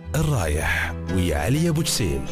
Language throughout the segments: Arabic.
الرايح ويا علي أبو جسيم.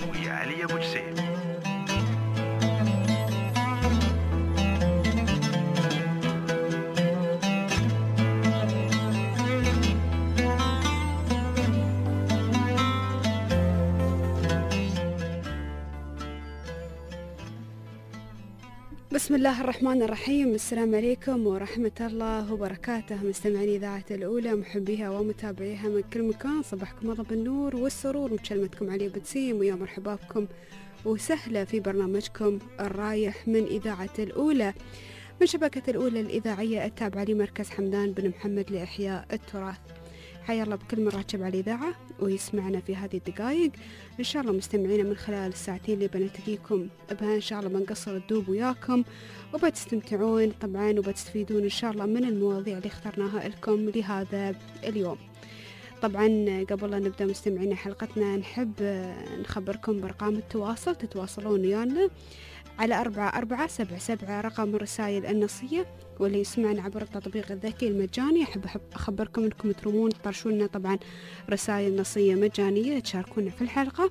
بسم الله الرحمن الرحيم. السلام عليكم ورحمة الله وبركاته، مستمعين إذاعة الأولى، محبيها ومتابعيها من كل مكان، صباحكم الله بالنور والسرور، مكلمتكم علي بتسيم، ويا مرحبا بكم وسهلا في برنامجكم الرايح من إذاعة الأولى، من شبكة الأولى الإذاعية التابعة لمركز حمدان بن محمد لإحياء التراث. حيا الله بكل من راكب على الإذاعة ويسمعنا في هذه الدقائق. إن شاء الله مستمعينا من خلال الساعتين اللي بنتقيكم بها إن شاء الله بنقصر الدوب وياكم، وبتستمتعون طبعا وبتستفيدون إن شاء الله من المواضيع اللي اخترناها لكم لهذا اليوم. طبعا قبل لا نبدأ مستمعينا حلقتنا نحب نخبركم بأرقام التواصل، تتواصلون ويانا على 4477 رقم الرسائل النصية، واللي يسمعنا عبر التطبيق الذكي المجاني أحب أخبركم أنكم ترومون تطرشون طبعا رسائل نصية مجانية تشاركونا في الحلقة،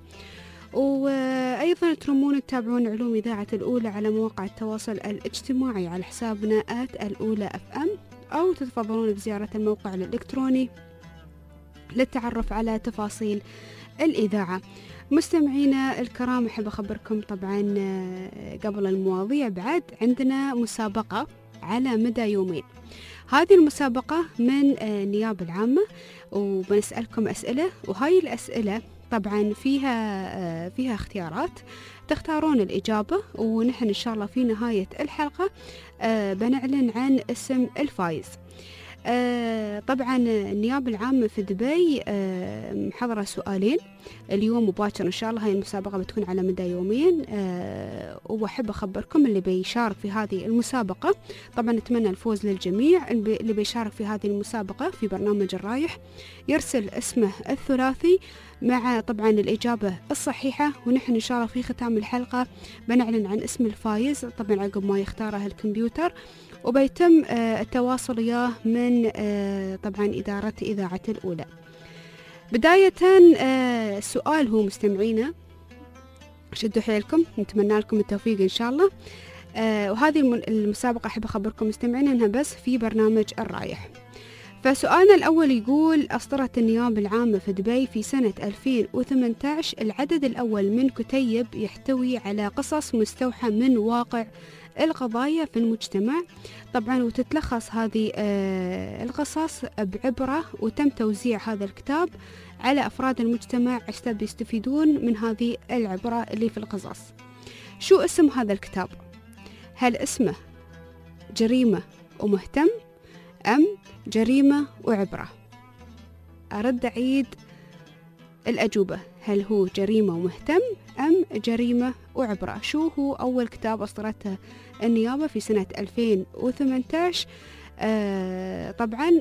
وأيضا ترومون تتابعون علوم إذاعة الأولى على مواقع التواصل الاجتماعي على حسابنا @الأولى FM، أو تتفضلون بزيارة الموقع الإلكتروني للتعرف على تفاصيل الإذاعة. مستمعينا الكرام، أحب أخبركم طبعا قبل المواضيع بعد عندنا مسابقة على مدى يومين. هذه المسابقة من النيابة العامة، وبنسألكم أسئلة، وهاي الأسئلة طبعا فيها اختيارات تختارون الإجابة، ونحن إن شاء الله في نهاية الحلقة بنعلن عن اسم الفائز. طبعا النيابة العامة في دبي محضرة سؤالين اليوم وباكر إن شاء الله. هاي المسابقة بتكون على مدى يومين، وأحب أخبركم اللي بيشارك في هذه المسابقة طبعا نتمنى الفوز للجميع. اللي بيشارك في هذه المسابقة في برنامج الرايح يرسل اسمه الثلاثي مع طبعا الإجابة الصحيحة، ونحن إن شاء الله في ختام الحلقة بنعلن عن اسم الفائز طبعا عقب ما يختاره الكمبيوتر، وبيتم التواصل وياه من طبعا إدارة إذاعة الأولى. بداية السؤال هو مستمعينا، شدوا حيلكم، نتمنى لكم التوفيق إن شاء الله. وهذه المسابقة أحب أخبركم مستمعينا أنها بس في برنامج الرايح. فسؤالنا الأول يقول: أصدرت النيابة العامة في دبي في سنة 2018 العدد الأول من كتيب يحتوي على قصص مستوحى من واقع القضايا في المجتمع، طبعا وتتلخص هذه القصص بعبرة، وتم توزيع هذا الكتاب على أفراد المجتمع عشان يستفيدون من هذه العبرة اللي في القصص. شو اسم هذا الكتاب؟ هل اسمه جريمة ومهتم، أم جريمة وعبرة؟ أرد أعيد الأجوبة، هل هو جريمة ومهتم أم جريمة وعبرة؟ شو هو أول كتاب أصدرته النيابة في سنة 2018؟ طبعا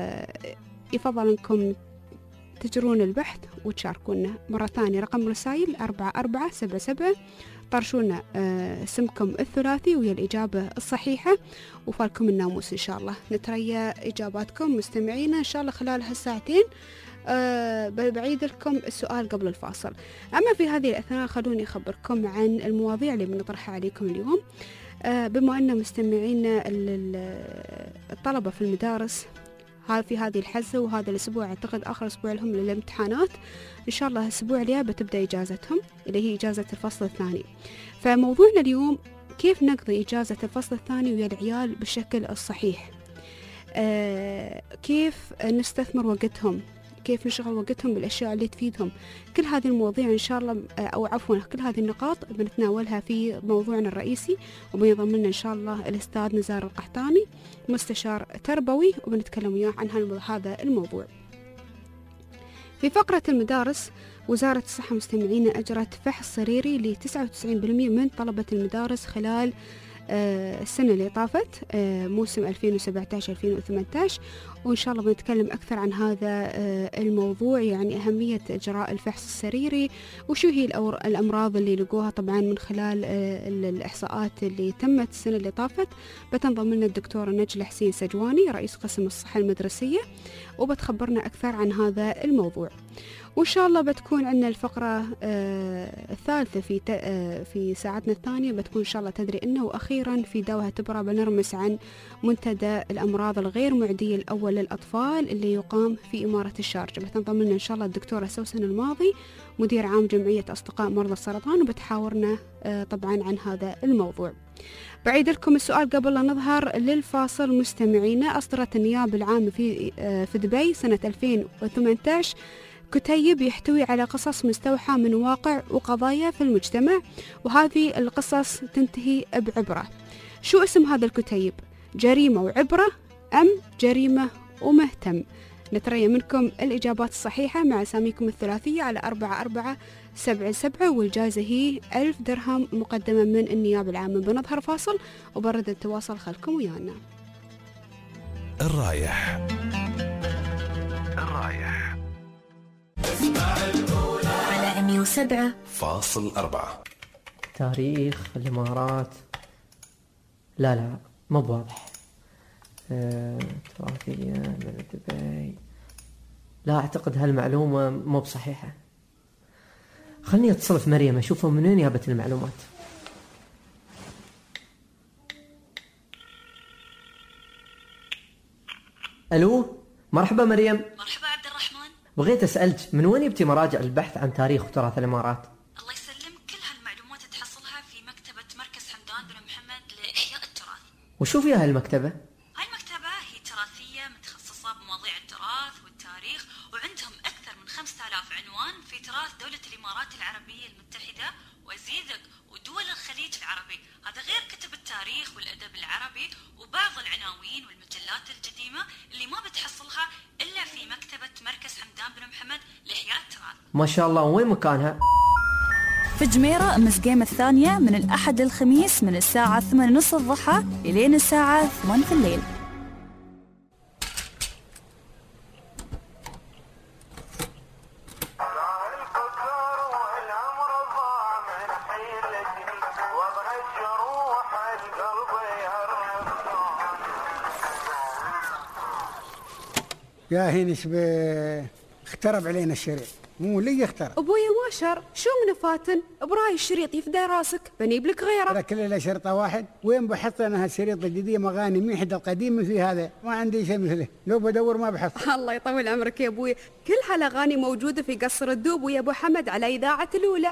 يفضل أنكم تجرون البحث وتشاركونا. مرة ثانية رقم رسائل 4477، طرشونا اسمكم الثلاثي ويا الإجابة الصحيحة، وفالكم الناموس إن شاء الله. نتريا إجاباتكم مستمعينا إن شاء الله خلال هالساعتين. بعيد لكم السؤال قبل الفاصل. أما في هذه الأثناء خلوني أخبركم عن المواضيع اللي بنطرحها عليكم اليوم. بما أن مستمعينا الطلبة في المدارس في هذه الحزة، وهذا الأسبوع أعتقد آخر أسبوع لهم للامتحانات، إن شاء الله الأسبوع الجاي بتبدأ إجازتهم اللي هي إجازة الفصل الثاني. فموضوعنا اليوم كيف نقضي إجازة الفصل الثاني ويا العيال بالشكل الصحيح، كيف نستثمر وقتهم، كيف نشغل وقتهم بالأشياء اللي تفيدهم. كل هذه المواضيع إن شاء الله، أو عفوا كل هذه النقاط بنتناولها في موضوعنا الرئيسي، وبينضم لنا إن شاء الله الأستاذ نزار القحطاني مستشار تربوي، وبنتكلم وياه عن هذا الموضوع. في فقرة المدارس، وزارة الصحة مستمعين أجرت فحص سريري ل 99% من طلبة المدارس خلال السنة اللي طافت، موسم 2017-2018، وإن شاء الله بنتكلم أكثر عن هذا الموضوع، يعني أهمية إجراء الفحص السريري وشو هي الأمراض اللي لقوها طبعا من خلال الإحصاءات اللي تمت السنة اللي طافت. بتنضم لنا الدكتورة نجلة حسين سجواني رئيس قسم الصحة المدرسية، وبتخبرنا أكثر عن هذا الموضوع. وإن شاء الله بتكون عندنا الفقرة الثالثة في ساعتنا الثانية، بتكون إن شاء الله تدري إنه. وأخيرا في دوها تبرى بنرمس عن منتدى الأمراض الغير معدية الأول للأطفال اللي يقام في إمارة الشارجة. بتنضم لنا إن شاء الله الدكتورة سوسن الماضي مدير عام جمعية أصدقاء مرضى السرطان، وبتحاورنا طبعا عن هذا الموضوع. بعيد لكم السؤال قبل لا نظهر للفاصل مستمعينا. أصدرت النيابة العامة في دبي سنة 2018 كتيب يحتوي على قصص مستوحاة من واقع وقضايا في المجتمع، وهذه القصص تنتهي بعبرة. شو اسم هذا الكتيب؟ جريمة وعبرة أم جريمة ومهتم؟ نتريا منكم الإجابات الصحيحة مع أساميكم الثلاثية على 4477، والجائزة هي 1000 درهم مقدمة من النيابة العامة. بنظهر فاصل وبرد التواصل خلكم ويانا. الرايح على 107.4. تاريخ الإمارات. لا مو بواضح. تراثية من دبي. لا أعتقد هالمعلومة مو بصحيحة. خلني أتصل في مريم أشوفه من وين جابت المعلومات. ألو، مرحبا مريم. مرحبا عبد الرحمن. بغيت أسألك من وين جبتي مراجع البحث عن تاريخ وتراث الإمارات؟ الله يسلمك، كل هالمعلومات تحصلها في مكتبة مركز حمدان بن محمد لإحياء التراث. وشو فيها هالمكتبة؟ هاي المكتبة هي تراثية متخصصة بمواضيع التراث والتاريخ، وعندهم أكثر من 5000 عنوان في تراث دولة الإمارات العربية المتحدة وزيدك ودول الخليج العربي. هذا غير كتب التاريخ والأدب العربي وبعض العناوين والمجلات القديمة اللي ما بتحصلها إلا في مكتبة مركز حمدان بن محمد لإحياء التراث. ما شاء الله. وين مكانها؟ في جميرة مسقيمة الثانية من الأحد للخميس من الساعة 8:30 الضحى إلين الساعة 8 في الليل. يا هي نسبة اخترب علينا الشريط، مو اللي يخترب. أبويا ما شر، شو من فاتن؟ براي الشريط يفدى راسك، بنيب لك غيره. ترى كل شرطة واحد. وين بحط أنا هالشريط الجديد مغاني من حد القديم في هذا؟ ما عندي شيء مثله، لو بدور ما بحط. الله يطول عمرك يا أبويا، كل هالأغاني موجودة في قصر الدوب ويا أبو حمد على إذاعة الأولى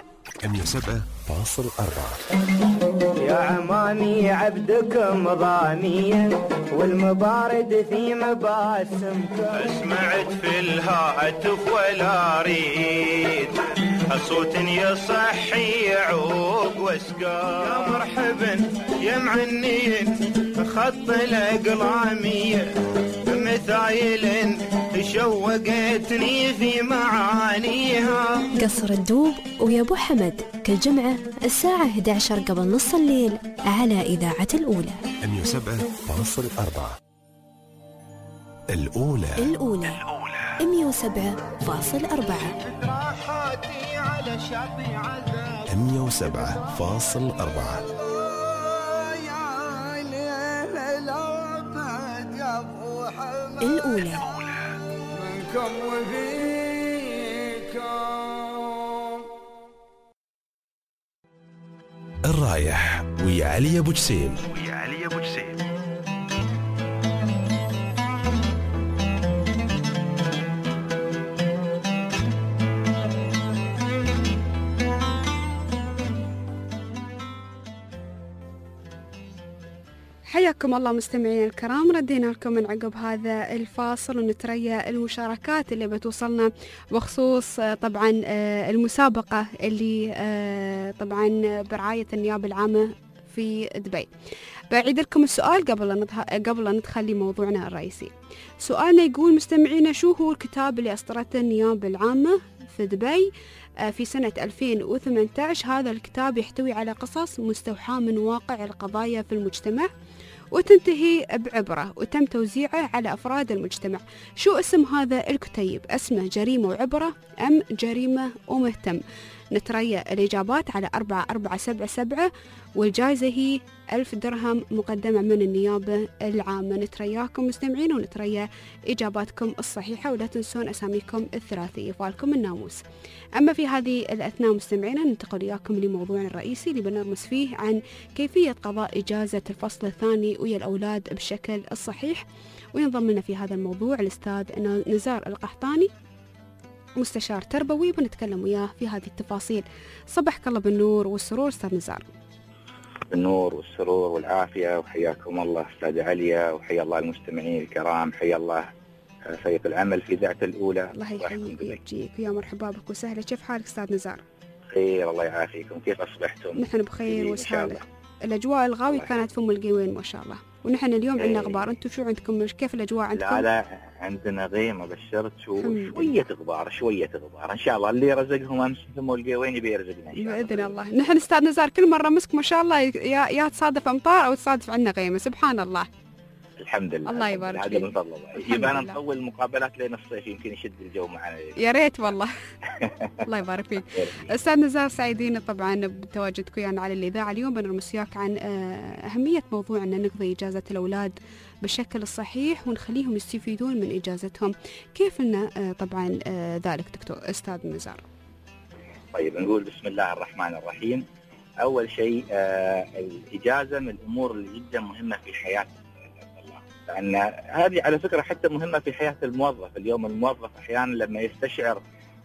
107.4. يا عماني عبدكم ضانية والمبارد في مباسمكم. سمعت في الهاتف ولا ريد صوت يصحي يعوق واسقام. يا مرحبا يا معنين خط الأقلامية مثايل شوقتني في معانيها. قصر الدوب ويا أبو حمد كل جمعة الساعة 11 قبل نص الليل على إذاعة الأولى 107.4. الأولى 107.4. 107.4. الأولى منكم وفيكم. الرايح ويا علي أبو جسيم. حياكم الله مستمعينا الكرام. ردينا لكم من عقب هذا الفاصل ونتريا المشاركات اللي بتوصلنا بخصوص طبعا المسابقة اللي طبعا برعاية النيابة العامة في دبي. بعيد لكم السؤال قبل لا ندخل لموضوعنا الرئيسي. سؤالنا يقول مستمعينا، شو هو الكتاب اللي أصدرته النيابة العامة في دبي في سنة 2018؟ هذا الكتاب يحتوي على قصص مستوحاة من واقع القضايا في المجتمع، وتنتهي بعبرة وتم توزيعه على أفراد المجتمع. شو اسم هذا الكتيب؟ اسمه جريمة وعبرة أم جريمة ومهتم؟ نتريا الإجابات على 4477 والجائزة هي 1000 درهم مقدمة من النيابة العامة. نترياكم مستمعين ونتريا إجاباتكم الصحيحة، ولا تنسون أساميكم الثلاثية فالكم الناموس. أما في هذه الأثناء مستمعين ننتقل إياكم لموضوعنا الرئيسي اللي بنرمز فيه عن كيفية قضاء إجازة الفصل الثاني ويا الأولاد بشكل الصحيح. وينضم لنا في هذا الموضوع الأستاذ نزار القحطاني مستشار تربوي، بنتكلم وياه في هذه التفاصيل. صبحك الله بالنور والسرور أستاذ نزار. بالنور والسرور والعافية، وحياكم الله أستاذ عليا، وحيا الله المستمعين الكرام، حيا الله فريق العمل في ذات الأولى. الله يحييك ويبجيك ويا مرحبا بك وسهلا. كيف حالك أستاذ نزار؟ خير الله يعافيكم، كيف أصبحتم؟ نحن بخير وسهلا. الأجواء الغاوي كانت في القوين ما شاء الله، ونحن اليوم عندنا غبار. أنتم شو عندكم؟ كيف الأجواء عندكم؟ لا عندنا غيمة بشرت شوية غبار إن شاء الله. اللي رزقهم أمس ثم القوين يبي يرزقنا إن شاء الله بإذن الله. نحن أستاذ نزار كل مرة مسك ما شاء الله يا تصادف أمطار أو تصادف عندنا غيمة، سبحان الله. الحمد لله، الله يبارك فيك. هذا من فضل الله. يبقى نطول المقابلات لين الصيف، يمكن يشد الجو معنا. يا ريت والله. الله يبارك فيك. أستاذ نزار سعيدين طبعا بتواجدك ويانا على الإذاعة اليوم. بنرمس وياك عن أهمية موضوع أن نقضي إجازة الأولاد بالشكل الصحيح ونخليهم يستفيدون من إجازتهم. كيف لنا طبعا ذلك دكتور أستاذ نزار؟ طيب نقول بسم الله الرحمن الرحيم. أول شيء الإجازة من الأمور اللي جدا مهمة في حياتنا، لأن هذه على فكرة حتى مهمة في حياة الموظف. اليوم الموظف أحيانا لما يستشعر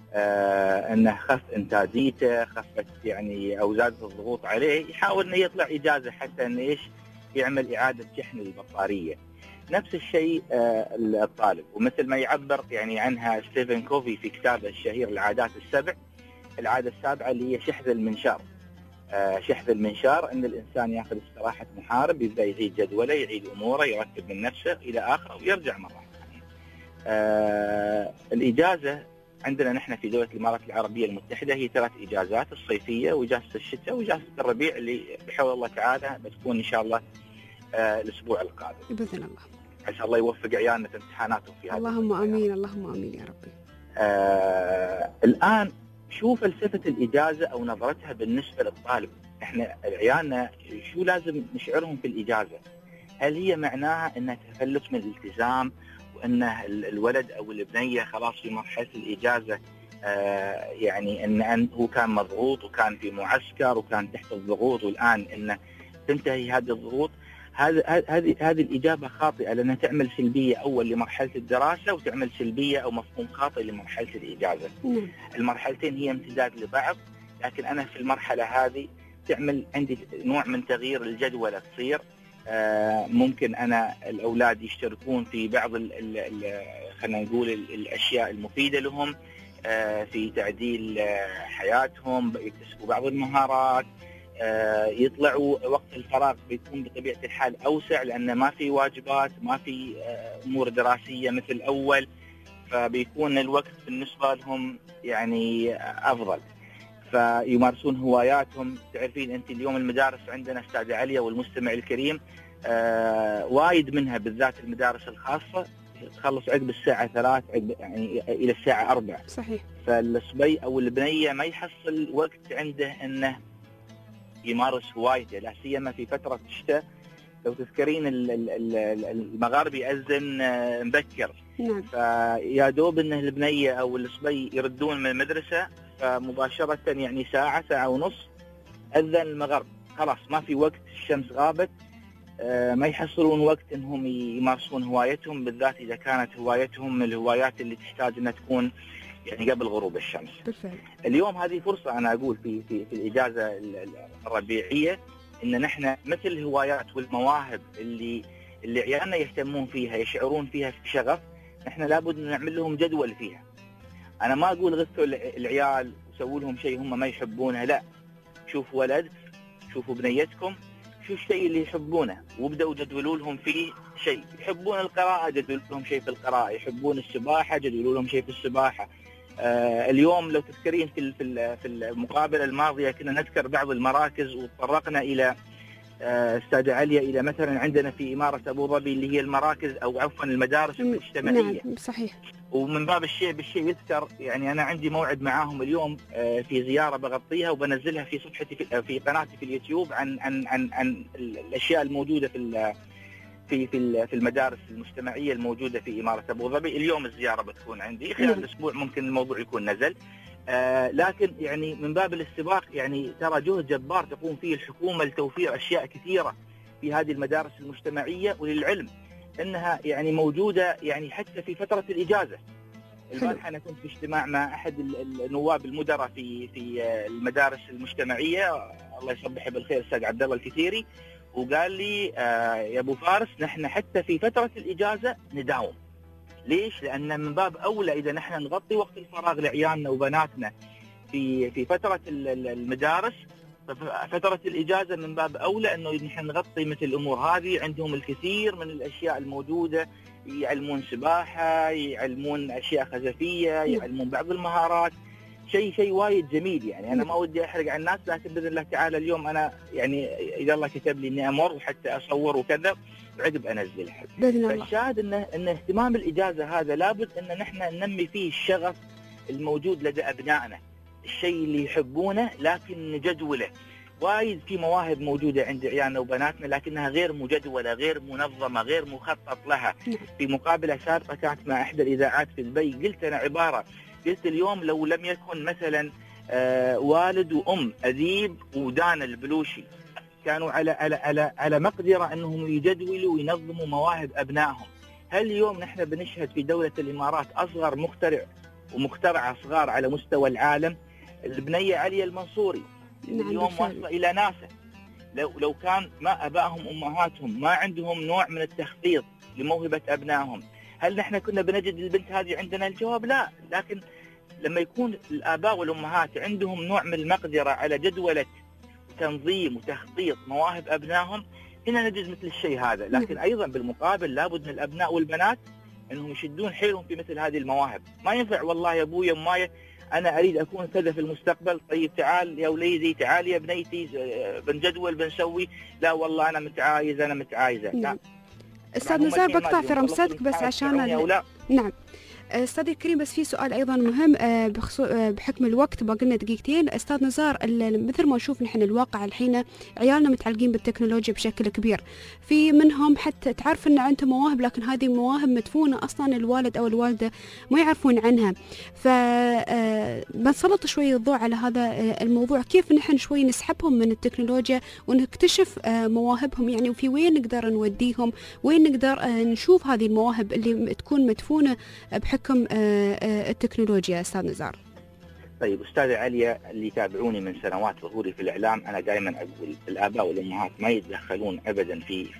أنه خف إنتاجيته، خفت يعني أو زادت الضغوط عليه، يحاول أنه يطلع إجازة حتى أنه إيش يعمل إعادة شحن البطارية. نفس الشيء الطالب، ومثل ما يعبر يعني عنها ستيفن كوفي في كتابه الشهير العادات السبع، العادة السابعة اللي هي شحذ المنشار. شحذ المنشار ان الانسان ياخذ استراحه محارب، يبدا يعيد جدوله، يعيد اموره، يرتب من نفسه الى اخره ويرجع مره ثانيه. الاجازه عندنا نحن في دوله الامارات العربيه المتحده هي 3 اجازات: الصيفيه واجازه الشتاء واجازه الربيع، اللي بحول الله تعالى بتكون ان شاء الله الاسبوع القادم باذن الله. عسى الله يوفق عيالنا في امتحاناتهم في هذا. اللهم امين اللهم امين يا ربي. الان شو فلسفة الإجازة أو نظرتها بالنسبة للطالب؟ إحنا عيالنا شو لازم نشعرهم في الإجازة؟ هل هي معناها أنها تخلص من الالتزام، وأنه الولد أو البنية خلاص في مرحلة الإجازة يعني أن هو كان مضغوط وكان في معسكر وكان تحت الضغوط، والآن أنه تنتهي هذه الضغوط؟ هذه الإجابة خاطئة، لأنها تعمل سلبية أول لمرحلة الدراسة، وتعمل سلبية أو مفهوم خاطئ لمرحلة الإجازة. المرحلتين هي امتداد لبعض، لكن أنا في المرحلة هذه تعمل عندي نوع من تغيير الجدولة تصير. ممكن أنا الأولاد يشتركون في بعض خلينا نقول الأشياء المفيدة لهم في تعديل حياتهم، يكتسبوا بعض المهارات، يطلعوا وقت الفراغ بيكون بطبيعة الحال أوسع، لأن ما في واجبات، ما في أمور دراسية مثل أول، فبيكون الوقت بالنسبة لهم يعني أفضل، فيمارسون هواياتهم. تعرفين أنت اليوم المدارس عندنا أستاذة عليا والمستمع الكريم وايد منها بالذات المدارس الخاصة تخلص عقب الساعة 3 يعني إلى الساعة 4. صحيح. فالصبي أو البنية ما يحصل وقت عنده أنه يمارس هوايته، لا سيما في فترة الشتاء. لو تذكرين المغاربي يأذن مبكر، نعم. فيا دوب انه البنية او الصبي يردون من المدرسة، فمباشرة يعني ساعة ونص أذن المغرب، خلاص ما في وقت، الشمس غابت، ما يحصلون وقت انهم يمارسون هوايتهم، بالذات اذا كانت هوايتهم من الهوايات اللي تحتاج انها تكون يعني قبل غروب الشمس. بالفعل. اليوم هذه فرصة أنا أقول في الإجازة الربيعية إن نحن مثل الهوايات والمواهب اللي عيالنا يهتمون فيها، يشعرون فيها في شغف، نحن لابد نعمل لهم جدول فيها. أنا ما أقول غثوا العيال وسووا لهم شيء هم ما يحبونه، لا، شوفوا ولد، شوفوا بنيتكم، شو الشيء اللي يحبونه وابدأوا جدولوا لهم فيه شيء. يحبون القراءة، جدولوا لهم شيء في القراءة. يحبون السباحة، جدولوا لهم شيء في السباحة. اليوم لو تذكرين في المقابلة الماضية كنا نذكر بعض المراكز وتطرقنا إلى استاذة عليا الى مثلا عندنا في اماره ابو ظبي اللي هي المراكز او عفوا المدارس المجتمعيه. نعم صحيح. ومن باب الشيء بالشيء يذكر، يعني انا عندي موعد معاهم اليوم في زياره بغطيها وبنزلها في صفحتي في قناتي في اليوتيوب عن الاشياء الموجوده في المدارس المجتمعيه الموجوده في اماره ابو ظبي. اليوم الزياره بتكون عندي، خلال الاسبوع ممكن الموضوع يكون نزل. لكن يعني من باب الاستباق، يعني ترى جهد جبار تقوم فيه الحكومه لتوفير اشياء كثيره في هذه المدارس المجتمعيه، وللعلم انها يعني موجوده يعني حتى في فتره الاجازه. البارحه انا كنت في اجتماع مع احد النواب المدراء في المدارس المجتمعيه، الله يصبحه بالخير، الاستاذ عبد الله الكثيري، وقال لي يا ابو فارس نحن حتى في فتره الاجازه نداوم. ليش؟ لان من باب اولى اذا نحن نغطي وقت الفراغ لعيالنا وبناتنا في فتره المدارس، فتره الاجازه من باب اولى انه نحن نغطي مثل الامور هذه. عندهم الكثير من الاشياء الموجوده، يعلمون سباحه، يعلمون اشياء خزفيه، يعلمون بعض المهارات، شيء وايد جميل. يعني انا ما ودي احرق على الناس، لكن باذن الله تعالى اليوم انا يعني اذا الله كتب لي اني امر وحتى اصور وكذا عقب انزلها باذن الله. فالشاهد ان اهتمام الاجازه هذا لابد ان نحن ننمي فيه الشغف الموجود لدى ابنائنا، الشيء اللي يحبونه لكن نجدوله. وايد في مواهب موجوده عند عيالنا وبناتنا لكنها غير مجدوله، غير منظمه، غير مخطط لها. في مقابله سابقه كانت مع احدى الاذاعات في دبي، قلت انا عباره، قلت اليوم لو لم يكن مثلا والد وام اديب ودانا البلوشي كانوا على مقدره انهم يجدولوا وينظموا مواهب ابنائهم، هل اليوم نحن بنشهد في دوله الامارات اصغر مخترع ومخترعه صغار على مستوى العالم؟ البنيه عليا المنصوري اليوم واصله الى ناسا. لو كان ما ابائهم امهاتهم ما عندهم نوع من التخطيط لموهبه ابنائهم، هل نحن كنا بنجد البنت هذه عندنا؟ الجواب لا. لكن لما يكون الآباء والأمهات عندهم نوع من المقدرة على جدولة تنظيم وتخطيط مواهب أبنائهم، هنا نجد مثل الشيء هذا. لكن أيضا بالمقابل لابد من الأبناء والبنات أنهم يشدون حيلهم في مثل هذه المواهب. ما ينفع والله يا أبويا ومايا أنا أريد أكون كذا في المستقبل، طيب تعال يا وليدي، تعال يا بنيتي، بنجدول بنسوي، لا والله أنا متعايزة. لا. أستاذ نزار بقطع في رمساتك بس عشان نعم أستاذي الكريم، بس في سؤال أيضا مهم بحكم الوقت، باقي لنا دقيقتين. أستاذ نزار، مثل ما نشوف نحن الواقع الحين عيالنا متعلقين بالتكنولوجيا بشكل كبير، في منهم حتى تعرف أن عندهم مواهب لكن هذه مواهب مدفونة أصلا الوالد أو الوالدة ما يعرفون عنها. فبنسلط شوي الضوء على هذا الموضوع، كيف نحن شوي نسحبهم من التكنولوجيا ونكتشف مواهبهم، يعني وفي وين نقدر نوديهم، وين نقدر نشوف هذه المواهب اللي تكون مدفونة بحكم التكنولوجيا. أستاذ نزار. طيب أستاذة عليا، اللي يتابعوني من سنوات ظهوري في الإعلام أنا دائما أقول الآباء والأمهات ما يتدخلون أبدا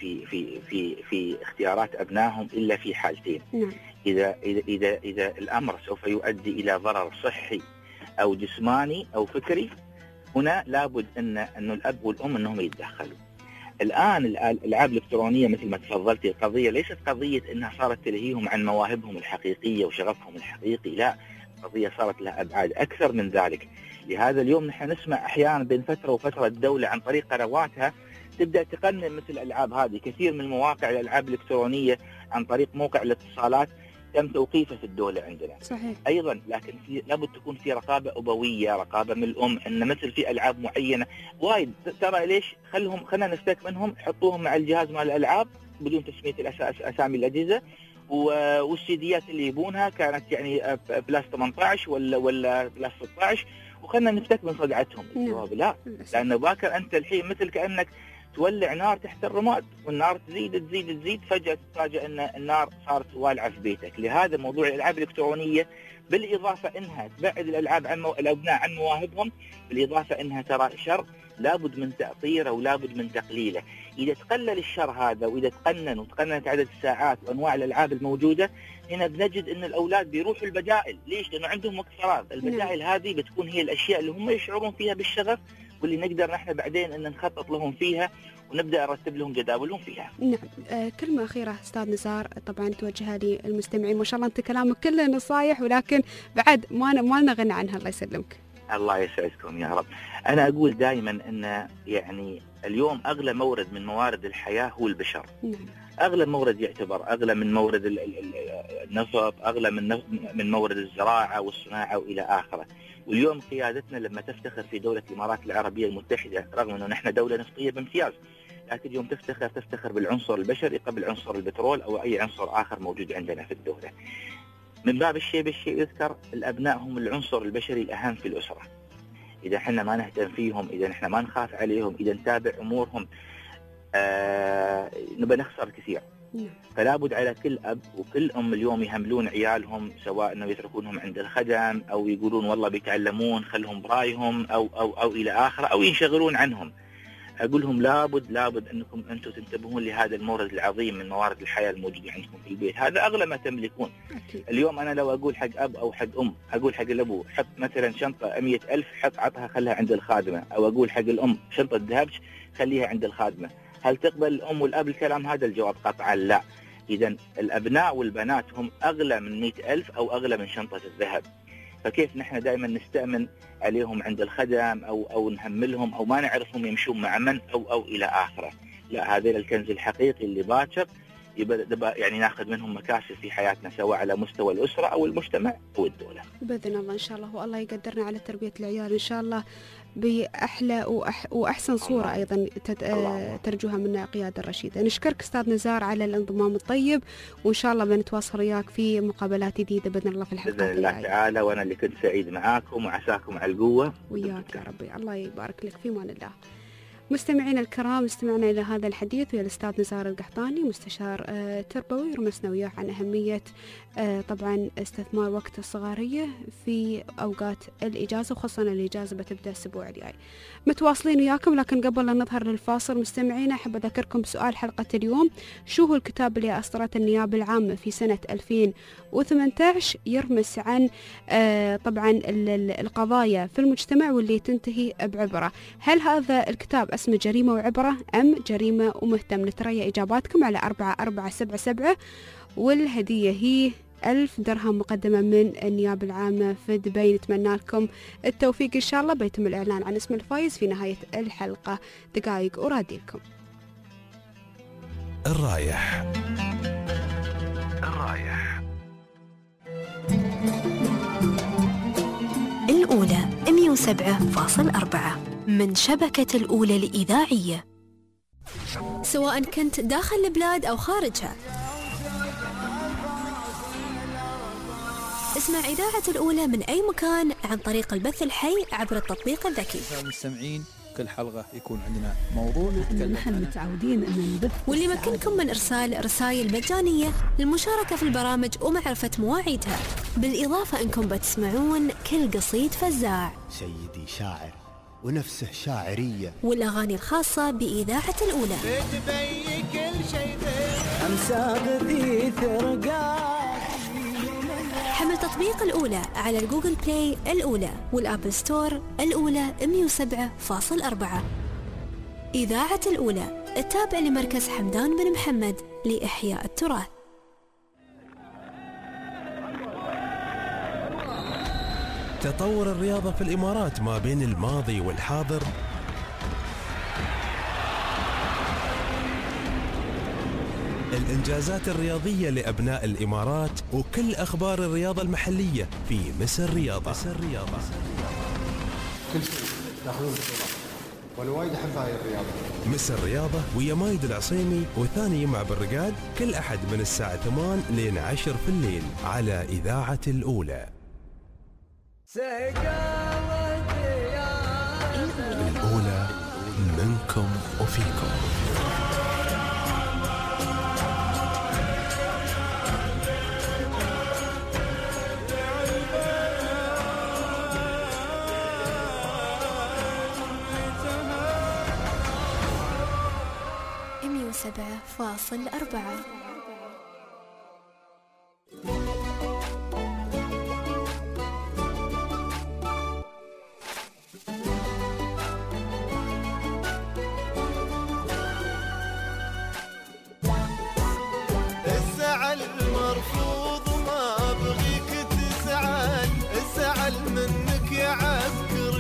في اختيارات أبنائهم إلا في حالتين. نعم. إذا الأمر سوف يؤدي إلى ضرر صحي أو جسماني أو فكري، هنا لابد أن الأب والأم أنهم يتدخلوا. الآن الألعاب الإلكترونية مثل ما تفضلتي، القضية ليست قضية أنها صارت تلهيهم عن مواهبهم الحقيقية وشغفهم الحقيقي، لا، القضية صارت لها أبعاد أكثر من ذلك. لهذا اليوم نحن نسمع أحيانا بين فترة وفترة الدولة عن طريق قنواتها تبدأ تقنن مثل الألعاب هذه. كثير من مواقع الألعاب الإلكترونية عن طريق موقع الاتصالات تم توقيفه في الدولة عندنا. صحيح. أيضا لكن لابد تكون في رقابة أبوية، رقابة من الأم، أن مثل في ألعاب معينة وايد ترى ليش خلنا نفتك منهم، حطوهم مع الجهاز مع الألعاب بدون تسمية أسامي الأجهزة، والسيديات اللي يبونها كانت يعني بلاس 18 ولا بلاس 16، وخلنا نفتك من صدعتهم. الجواب لا، لأنه باكر أنت الحين مثل كأنك تولع نار تحت الرماد، والنار تزيد فجأة تتفاجأ أن النار صارت والعة في بيتك. لهذا موضوع الألعاب الإلكترونية بالإضافة أنها تبعد الأبناء عن مواهبهم، بالإضافة أنها ترى شر لابد من تأطيره ولابد من تقليله. إذا تقلل الشر هذا وإذا وتقننت عدد الساعات وأنواع الألعاب الموجودة، هنا بنجد أن الأولاد بيروحوا البدائل. ليش؟ لأنه عندهم وقت فراغ. البدائل هذه بتكون هي الأشياء اللي هم يشعرون فيها بالشغف، واللي نقدر نحن بعدين أن نخطط لهم فيها ونبدأ نرتب لهم جداولهم فيها. نعم. كلمة أخيرة أستاذ نزار طبعا توجهها للمستمعين. ما شاء الله أنت كلامك كله نصايح، ولكن بعد ما لنا غنى عنها، الله يسلمك. الله يسعدكم يا رب. أنا أقول دائما أن يعني اليوم أغلى مورد من موارد الحياة هو البشر. أغلى مورد يعتبر أغلى من مورد النفط، أغلى من مورد الزراعة والصناعة وإلى آخره. واليوم قيادتنا لما تفتخر في دولة الإمارات العربية المتحدة، رغم أنه نحن دولة نفطية بامتياز، لكن اليوم تفتخر بالعنصر البشري قبل عنصر البترول أو أي عنصر آخر موجود عندنا في الدولة. من باب الشيء بالشيء يذكر، الأبناء هم العنصر البشري الأهم في الأسرة. إذا احنا ما نهتم فيهم، إذا احنا ما نخاف عليهم، إذا نتابع أمورهم، نبى نخسر كثير. فلا بد على كل أب وكل أم اليوم يهملون عيالهم، سواء أنه يتركونهم عند الخدم أو يقولون والله بيتعلمون خلهم برايهم أو إلى آخره، أو ينشغلون عنهم. أقول لهم لابد أنكم أنتم تنتبهون لهذا المورد العظيم من موارد الحياة الموجودة عندكم في البيت. هذا أغلى ما تملكون. اليوم أنا لو أقول حق أب أو حق أم، أقول حق الأبو حط مثلا شنطة 100,000 عطها خلها عند الخادمة، أو أقول حق الأم شنطة ذهب خليها عند الخادمة، هل تقبل الأم والأب الكلام هذا؟ الجواب قطعا لا. إذا الأبناء والبنات هم أغلى من 100,000 أو أغلى من شنطة الذهب. فكيف نحن دائما نستأمن عليهم عند الخدم أو نهملهم أو ما نعرفهم يمشون مع من أو إلى آخره؟ لا، هذا الكنز الحقيقي اللي باكر يعني ناخذ منهم مكاسب في حياتنا، سواء على مستوى الأسرة أو المجتمع أو الدولة. بإذن الله إن شاء الله، والله يقدرنا على تربية العيال إن شاء الله بأحلى وأحسن صورة أيضا ترجوها من قيادة الرشيدة. نشكرك أستاذ نزار على الانضمام الطيب، وإن شاء الله بنتواصل وياك في مقابلات جديدة بإذن الله في الحلقات بإذن الله تعالى. وأنا اللي كنت سعيد معاكم وعساكم على القوة. وياك يا ربي، الله يبارك لك، في أمان الله. مستمعينا الكرام، استمعنا إلى هذا الحديث ويا الأستاذ نزار القحطاني، مستشار تربوي، رمسنا وياه عن أهمية طبعا استثمار وقت الصغارية في أوقات الإجازة، وخاصة الإجازة بتبدأ الأسبوع الجاي. متواصلين وياكم، لكن قبل أن نظهر للفاصل مستمعينا أحب أذكركم بسؤال حلقة اليوم: شو هو الكتاب اللي أصدرته النيابة العامة في سنة 2018 يرمس عن طبعا القضايا في المجتمع واللي تنتهي بعبرة؟ هل هذا الكتاب اسمه جريمة وعبرة أم جريمة ومهتم؟ نتريا إجاباتكم على 4477، والهدية هي 1000 درهم مقدمة من النيابة العامة في دبي. نتمنى لكم التوفيق إن شاء الله. بيتم الإعلان عن اسم الفايز في نهاية الحلقة دقائق وراديكم. الرايح الأولى 107.4 من شبكة الأولى الإذاعية، سواء كنت داخل البلاد أو خارجها. اسمع إذاعة الأولى من أي مكان عن طريق البث الحي عبر التطبيق الذكي. المستمعين كل حلقة يكون عندنا موضوع نتكلم نحن متعودين أن نبث، واللي يمكنكم من إرسال رسائل مجانية للمشاركة في البرامج ومعرفة مواعيدها، بالإضافة أنكم بتسمعون كل قصيد فزاع، سيدي شاعر ونفسه شاعرية، والأغاني الخاصة بإذاعة الأولى. حمل تطبيق الأولى على الجوجل بلاي الأولى والآبل ستور الأولى 107.4. إذاعة الأولى التابع لمركز حمدان بن محمد لإحياء التراث. تطور الرياضة في الإمارات ما بين الماضي والحاضر الإنجازات الرياضية لأبناء الإمارات وكل أخبار الرياضة المحلية في مصر رياضة. كل شيء تاخذون بطولات وانا وايد احب هاي الرياضة. مصر رياضة ويا مايد العصيمي وثاني مع بالرقاد كل أحد من الساعة 8 لين 10 في الليل على إذاعة الأولى. الأولى منكم وفيكم. مية 7.4. الزعل مرفوض ما ابغيك تزعل، الزعل منك يعكر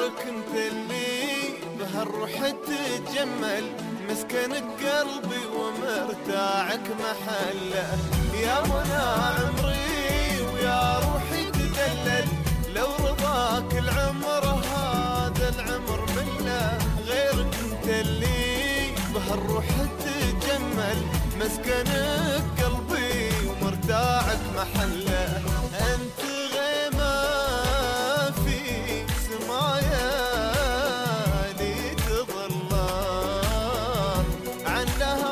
غيرك انت اللي بهالروح تتجمل، مسكن قلبي ومرتاعك محله، يا منى عمري ويا روحي تدلل، لو رضاك العمر هذا العمر منه، غيرك انت اللي بهالروح تتجمل، مسكنك قلبي ومرتاعك محله، انت غيمة في سمايا لي تظلال، عن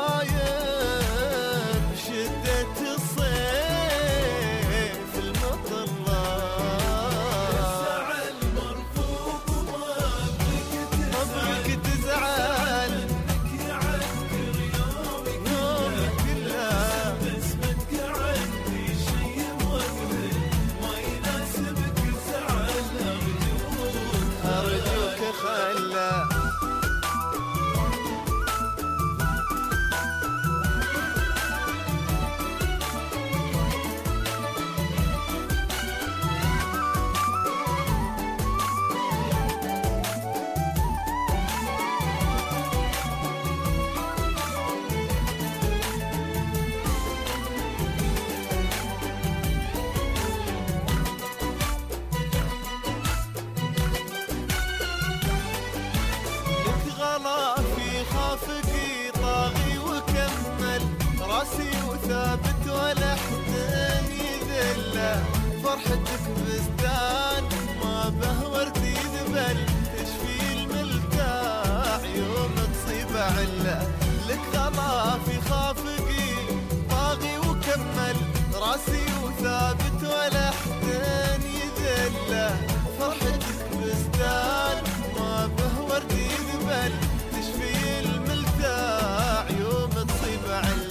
لهايب شدة الصيف المطلال، الزعل مرفوض وما بك تزعل، وثابت ولا حدن يذله، فرحتك بستان ما به ورد يذبل، تشفي الملتاع يوم تصيب عله، لك غلافي خافقي طاغي وكمل، راسي وثابت ولا حدن يذله، فرحتك بستان ما به ورد يذبل، تشفي الملتاع يوم تصيب عله،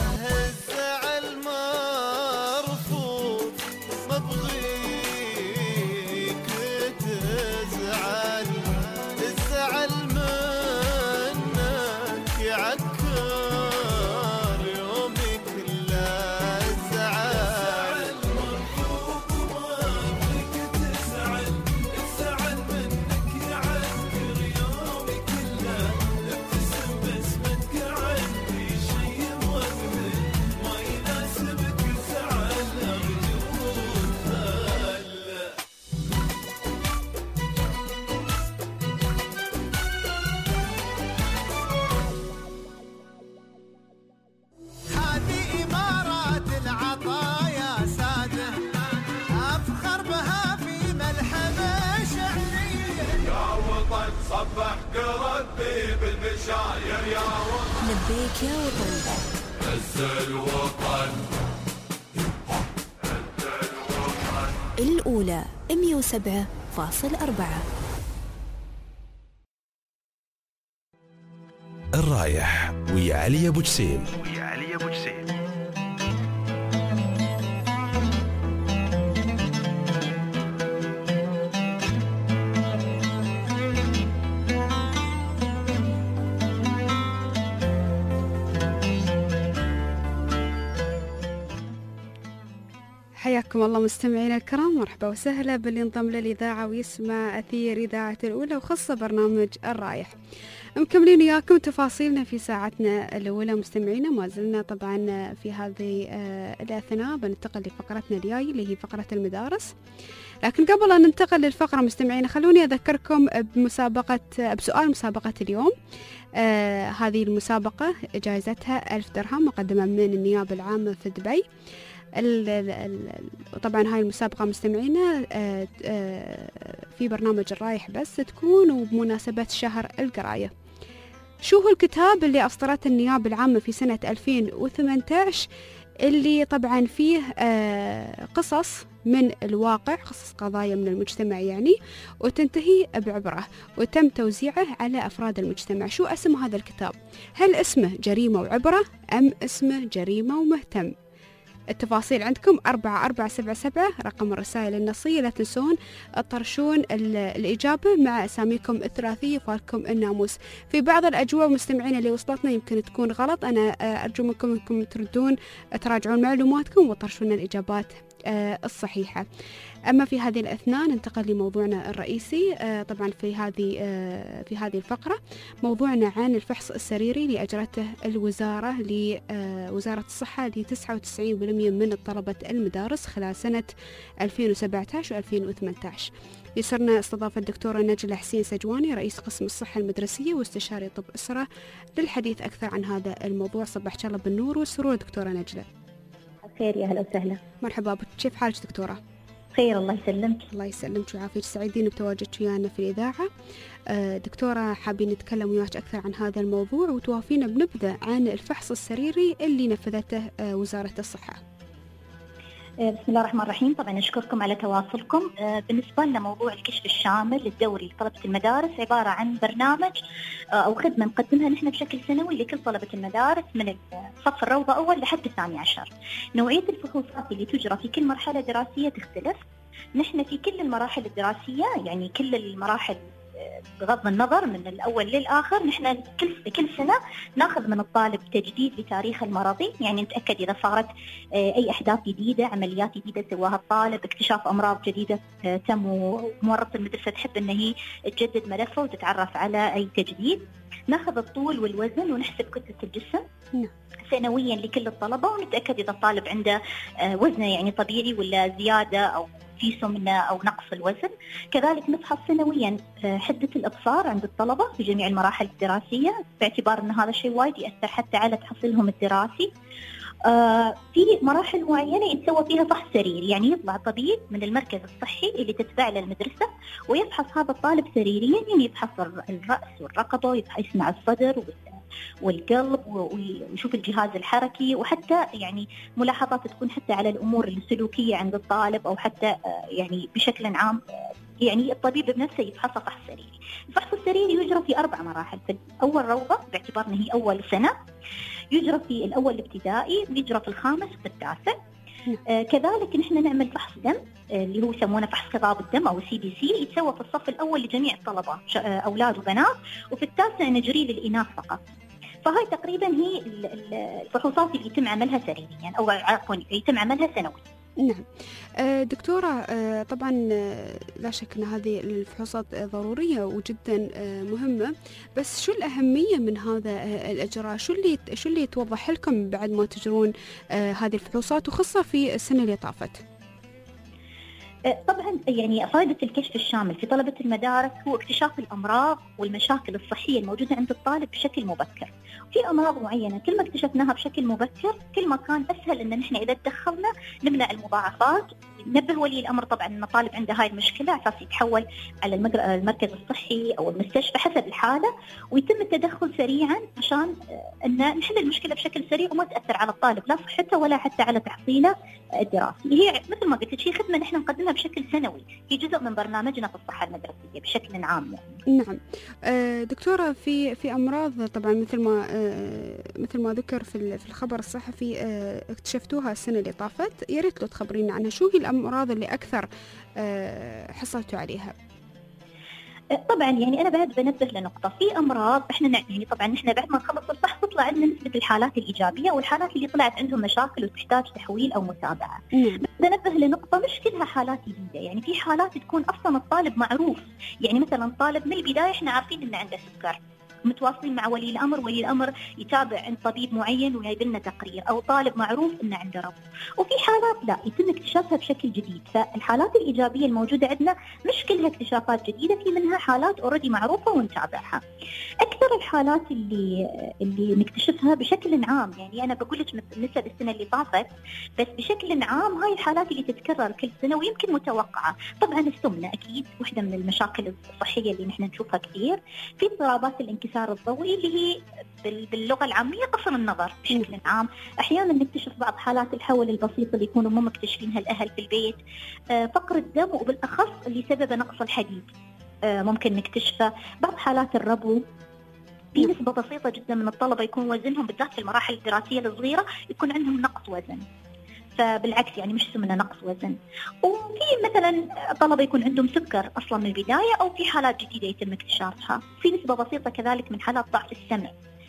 صبح قربي بالبشاير يا وطن، لبيك يا وطن، عز الوطن، الأولى 107.4. الرايح ويا علي أبو جسيم. حياكم الله مستمعينا الكرام، مرحبا وسهلا باللي انضم للإذاعة ويسمع أثير إذاعة الأولى وخاصة برنامج الرايح. مكملين وياكم تفاصيلنا في ساعتنا الأولى مستمعينا، ما زلنا طبعا في هذه الأثناء بننتقل لفقرتنا الجاي اللي هي فقرة المدارس. لكن قبل أن ننتقل للفقرة مستمعينا خلوني أذكركم بسؤال مسابقة اليوم. هذه المسابقة جائزتها 1000 درهم مقدمة من النيابة العامة في دبي. طبعا هاي المسابقة مستمعينا في برنامج الرايح بس تكون وبمناسبة شهر القراية. شو هو الكتاب اللي أصدرته النيابة العامة في سنة 2018 اللي طبعا فيه قصص من الواقع، قصص قضايا من المجتمع يعني، وتنتهي بعبرة وتم توزيعه على أفراد المجتمع؟ شو اسم هذا الكتاب؟ هل اسمه جريمة وعبرة أم اسمه جريمة ومهتم؟ التفاصيل عندكم 4477 رقم الرسائل النصية. لا تنسون تطرشون الإجابة مع أساميكم الثلاثية فالكم الناموس. في بعض الأجوبة مستمعين اللي وصلتنا يمكن تكون غلط، أنا أرجو منكم أنكم تراجعون معلوماتكم وتطرشون الإجابات الصحيحة. أما في هذه الأثناء ننتقل لموضوعنا الرئيسي. طبعا في هذه الفقرة موضوعنا عن الفحص السريري اللي أجرته الوزارة لوزارة الصحة ل 99% من طلبة المدارس خلال سنة 2017 و 2018. يسرنا استضافة الدكتورة نجلة حسين سجواني رئيس قسم الصحة المدرسية واستشاري طب أسرة للحديث أكثر عن هذا الموضوع. صباح الله بالنور والسرور دكتورة نجلة. خير، يا هلا وسهلا. مرحبا، كيف حالك دكتورة؟ خير، الله يسلمك. الله يسلمك ويعافيك، سعيدين بتواجدك ويانا في الإذاعة. دكتورة، حابين نتكلم وياك أكثر عن هذا الموضوع وتوافينا بنبذة عن الفحص السريري اللي نفذته وزارة الصحة. بسم الله الرحمن الرحيم. طبعا أشكركم على تواصلكم. بالنسبة لنا موضوع الكشف الشامل الدوري لطلبة المدارس عبارة عن برنامج أو خدمة نقدمها نحن بشكل سنوي لكل طلبة المدارس من صف الروضة أول لحد الثاني عشر. نوعية الفحوصات اللي تجرى في كل مرحلة دراسية تختلف. نحن في كل المراحل الدراسية، يعني كل المراحل بغض النظر من الأول للآخر، نحن كل سنة ناخذ من الطالب تجديد لتاريخ المرضي، يعني نتأكد إذا صارت أي أحداث جديدة، عمليات جديدة سواها الطالب، اكتشاف أمراض جديدة تم، وممرضة المدرسة تحب أن هي تجدد ملفه وتتعرف على أي تجديد. ناخذ الطول والوزن ونحسب كتلة الجسم سنويا لكل الطلبة، ونتأكد إذا الطالب عنده وزنه يعني طبيعي ولا زيادة أو في سمنة أو نقص الوزن. كذلك نفحص سنويا حدة الإبصار عند الطلبة في جميع المراحل الدراسية، باعتبار أن هذا الشيء وايد يأثر حتى على تحصيلهم الدراسي. في مراحل معينة يتسوى فيها فحص سريري، يعني يطلع طبيب من المركز الصحي اللي تتبع له المدرسة ويفحص هذا الطالب سريريا، يعني يفحص الرأس والرقبة ويسمع الصدر والقلب ويشوف الجهاز الحركي، وحتى يعني ملاحظات تكون حتى على الأمور السلوكية عند الطالب، أو حتى يعني بشكل عام يعني الطبيب بنفسه يفحصه فحص سريري. الفحص السريري يجرى في 4 مراحل. في الأول روضة باعتبار أنه هي أول سنة، يجرى في الأول الابتدائي، ويجرى في الخامس وفي التاسع. كذلك نحن نعمل فحص دم اللي هو يسمونه فحص خضاب الدم أو CBC، يتسوى في الصف الأول لجميع الطلبة أولاد وبنات، وفي التاسع نجري للإناث فقط. فهاي تقريبا هي الفحوصات اللي يتم عملها سريريا، أو عفوا يتم عملها سنويا. نعم دكتورة، طبعا لا شك أن هذه الفحوصات ضرورية وجدا مهمة، بس شو الأهمية من هذا الإجراء؟ شو اللي يتوضح لكم بعد ما تجرون هذه الفحوصات، وخاصة في السنة اللي طافت؟ طبعا يعني فائدة الكشف الشامل في طلبة المدارس هو اكتشاف الأمراض والمشاكل الصحية الموجودة عند الطالب بشكل مبكر. في أمراض معينة كل ما اكتشفناها بشكل مبكر كل ما كان أسهل إن نحن إذا تدخلنا نمنع المضاعفات. ننبه ولي الأمر طبعا إن الطالب عنده هاي المشكلة على أساس يتحول على المركز الصحي أو المستشفى حسب الحالة، ويتم التدخل سريعا عشان إن نحل المشكلة بشكل سريع وما تأثر على الطالب لا صحته ولا حتى على تحصيله الدراسي. هي مثل ما قلت شيء خدمة نحن نقدمها بشكل سنوي، هي جزء من برنامجنا في الصحة المدرسية بشكل عام يعني. نعم دكتورة، في أمراض طبعا مثل ما ذكر في الخبر الصحفي اكتشفتوها السنة اللي طافت، يا ريت لو تخبرينا عنها. شو هي الأمراض اللي أكثر حصلتوا عليها؟ طبعا يعني أنا بعد بنبه لنقطة، في أمراض إحنا يعني طبعا إحنا بعد ما نخلص الفحص تطلع عندنا نسبة الحالات الإيجابية والحالات اللي طلعت عندهم مشاكل وتحتاج تحويل أو متابعة. بنبه لنقطة، مش كلها حالات جديدة، يعني في حالات تكون أصلا الطالب معروف، يعني مثلا طالب من البداية إحنا عارفين إنه عنده سكر، متواصلين مع ولي الأمر، ولي الأمر يتابع عند طبيب معين ويجيب لنا تقرير، أو طالب معروف إنه عنده ربو. وفي حالات لا يتم اكتشافها بشكل جديد. فالحالات الإيجابية الموجودة عندنا مش كلها اكتشافات جديدة، في منها حالات أوريدي معروفة ونتابعها. أكثر الحالات اللي نكتشفها بشكل عام، يعني أنا بقول لك نسب السنة اللي طافت، بس بشكل عام هاي الحالات اللي تتكرر كل سنة ويمكن متوقعة. طبعا السمنة أكيد واحدة من المشاكل الصحية اللي نحن نشوفها كثير. في اضطرابات الانكسار الضوئي اللي هي باللغة العامية قصر النظر بشكل عام. أحيانا نكتشف بعض حالات الحول البسيطة اللي يكونوا مو مكتشفينها الأهل في البيت. فقر الدم وبالأخص اللي سببه نقص الحديد ممكن نكتشفه. بعض حالات الربو، في نسبة بسيطة جدا من الطلبة يكون وزنهم بالذات في المراحل الدراسية الصغيرة يكون عندهم نقص وزن، فبالعكس يعني مش سمنة نقص وزن. وفي مثلا طلبة يكون عندهم سكر أصلا من البداية، أو في حالات جديدة يتم اكتشافها. في نسبة بسيطة كذلك من حالات ضعف السمع،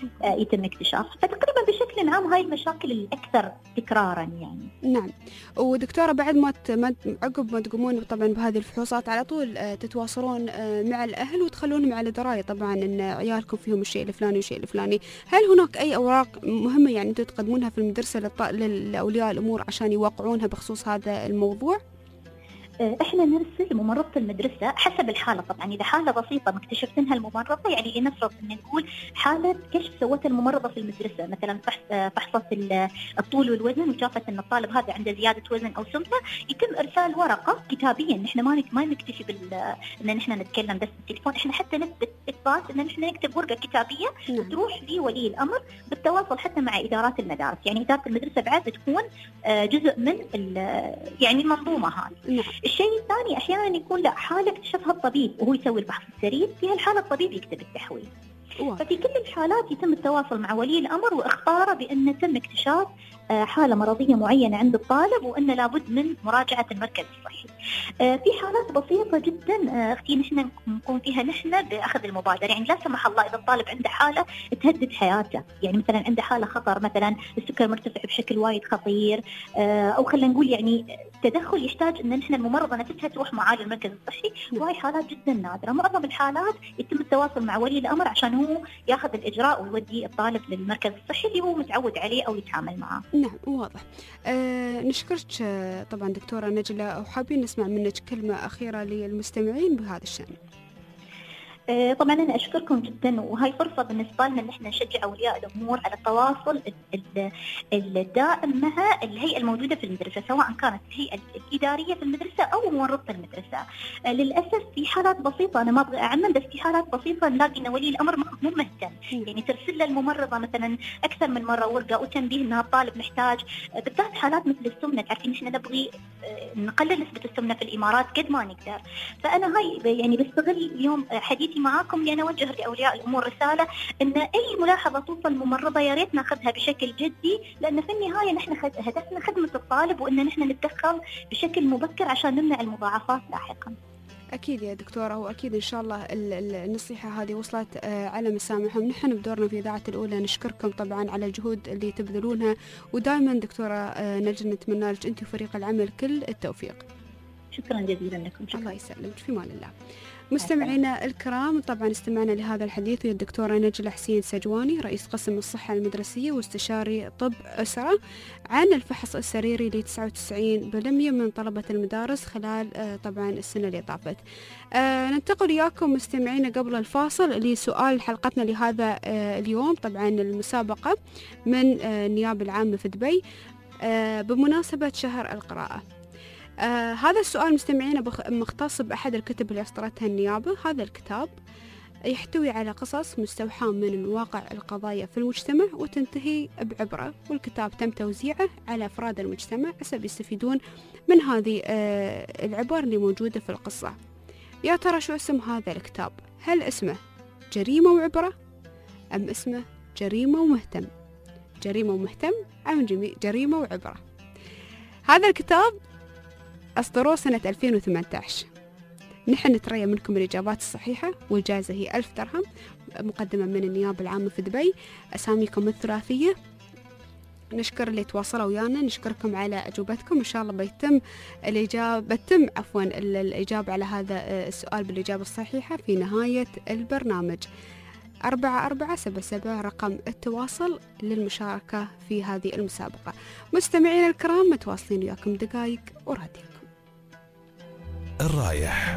يتم اكتشافه. فتقريبا بشكل عام هاي المشاكل الأكثر تكرارا يعني. نعم. ودكتورة بعد ما عقب ما تقومون طبعا بهذه الفحوصات على طول تتواصلون مع الأهل وتخلونهم على دراية طبعا أن عيالكم فيهم الشيء الفلاني والشيء الفلاني. هل هناك أي أوراق مهمة يعني أنتم تقدمونها في المدرسة لأولياء الأمور عشان يوقعونها بخصوص هذا الموضوع؟ احنا نرسل ممرضة المدرسة حسب الحالة طبعا. اذا حالة بسيطة مكتشفتنها الممرضة، يعني لنفرض ان نقول حالة كشف سوتها الممرضة في المدرسة، مثلا فحصت الطول والوزن وشافت ان الطالب هذا عنده زيادة وزن او سمنة، يتم ارسال ورقة كتابيا. نحن ما نكتفي ان نحن نتكلم بس بالتليفون، احنا حتى نثبت اثبات ان نحن نكتب ورقة كتابية تروح لولي الامر بالتواصل حتى مع ادارات المدارس. يعني ادارة المدرسة بعد بتكون جزء من يعني المنظومة هذه. الشيء الثاني احيانا يكون لا حاله اكتشفها الطبيب وهو يسوي البحث السرير، في هالحاله الطبيب يكتب التحويل. ففي كل الحالات يتم التواصل مع ولي الامر واخباره بان تم اكتشاف حاله مرضيه معينه عند الطالب وان لابد من مراجعه المركز الصحي. في حالات بسيطه جدا اختي نحن نكون فيها نحن باخذ المبادره، يعني لا سمح الله اذا الطالب عنده حاله تهدد حياته، يعني مثلا عنده حاله خطر، مثلا السكر مرتفع بشكل وايد خطير، او خلينا نقول يعني تدخل يحتاج ان نحن الممرضه نفسها تروح معاه للمركز الصحي، وهي حالات جدا نادره. معظم الحالات يتم التواصل مع ولي الامر عشان هو ياخذ الاجراء ويودي الطالب للمركز الصحي اللي هو متعود عليه او يتعامل معاه. نعم واضح. نشكرك طبعا دكتورة نجلة، وحابين نسمع منك كلمة أخيرة للمستمعين بهذا الشأن. طبعا أنا أشكركم جدا، وهي فرصة بالنسبة لنا إن إحنا نشجع أولياء الأمور على التواصل الدائم مع الهيئة الموجودة في المدرسة، سواء كانت الهيئة الإدارية في المدرسة أو ممرضة المدرسة. للأسف في حالات بسيطة، أنا ما أبغى أعمم، بس في حالات بسيطة نلاقي إن ولي الأمر مو مهتم، يعني ترسل له الممرضة مثلا أكثر من مرة ورقة وتنبيه إن الطالب محتاج، بالذات حالات مثل السمنة. تعرفين إحنا نبغي نقلل نسبة السمنة في الإمارات قد ما نقدر. فأنا هاي يعني بستغل اليوم حديثي معاكم لأن أوجه لأولياء الأمور رسالة إن أي ملاحظة توصل الممرضة يا ريت ناخذها بشكل جدي، لأن في النهاية نحن هدفنا خدمة الطالب وإن نحن نتدخل بشكل مبكر عشان نمنع المضاعفات لاحقا. أكيد يا دكتورة، وأكيد إن شاء الله النصيحة هذه وصلت على مسامعهم. نحن بدورنا في إذاعة الأولى نشكركم طبعا على الجهود اللي تبذلونها، ودائما دكتورة نجل نتمنى لك أنت وفريق العمل كل التوفيق. شكرا جزيلا لكم. شكرا. الله يسلمك، في مان الله. مستمعينا الكرام، طبعا استمعنا لهذا الحديث ويا الدكتورة نجلة حسين سجواني، رئيس قسم الصحة المدرسية واستشاري طب أسرة، عن الفحص السريري ل 99% من طلبة المدارس خلال طبعا السنة اللي طافت. ننتقل إياكم مستمعينا قبل الفاصل لسؤال حلقتنا لهذا اليوم، طبعا المسابقة من النيابة العامة في دبي بمناسبة شهر القراءة. هذا السؤال مستمعينا مختص بأحد الكتب اللي أصدرتها النيابة. هذا الكتاب يحتوي على قصص مستوحاة من واقع القضايا في المجتمع وتنتهي بعبرة، والكتاب تم توزيعه على أفراد المجتمع حسب يستفيدون من هذه العبر اللي موجودة في القصة. يا ترى شو اسم هذا الكتاب؟ هل اسمه جريمة وعبرة، أم اسمه جريمة ومهتم؟ جريمة ومهتم أم جريمة وعبرة؟ هذا الكتاب أصدروه سنة 2018. نحن نتريا منكم الإجابات الصحيحة، والجائزة هي 1000 درهم مقدمة من النيابة العامة في دبي. أساميكم الثلاثية. نشكر اللي تواصلوا ويانا، نشكركم على أجوبتكم. إن شاء الله بتم الإجابة على هذا السؤال بالإجابة الصحيحة في نهاية البرنامج. 4477 رقم التواصل للمشاركة في هذه المسابقة. مستمعين الكرام، متواصلين وياكم دقائق وراديكم. الرايح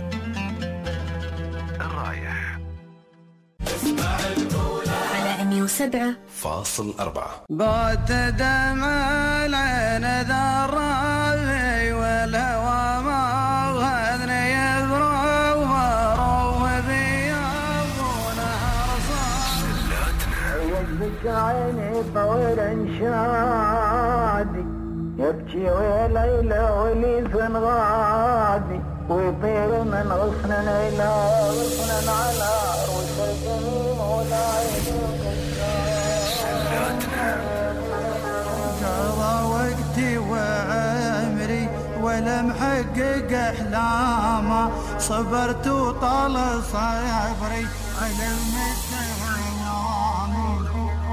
على 107.4. بات دمع العين ذرابي والهوى ما غذني يفرغ وروه بيابونا رصاد. يجبك عيني طول شادي يبكي وليلة وليفن غادي ويطير من غصن إلى غصن على رؤوس الجميم والعين قضى وقتي وعمري ولم حقق أحلامه صبرت وطال صبري على المدة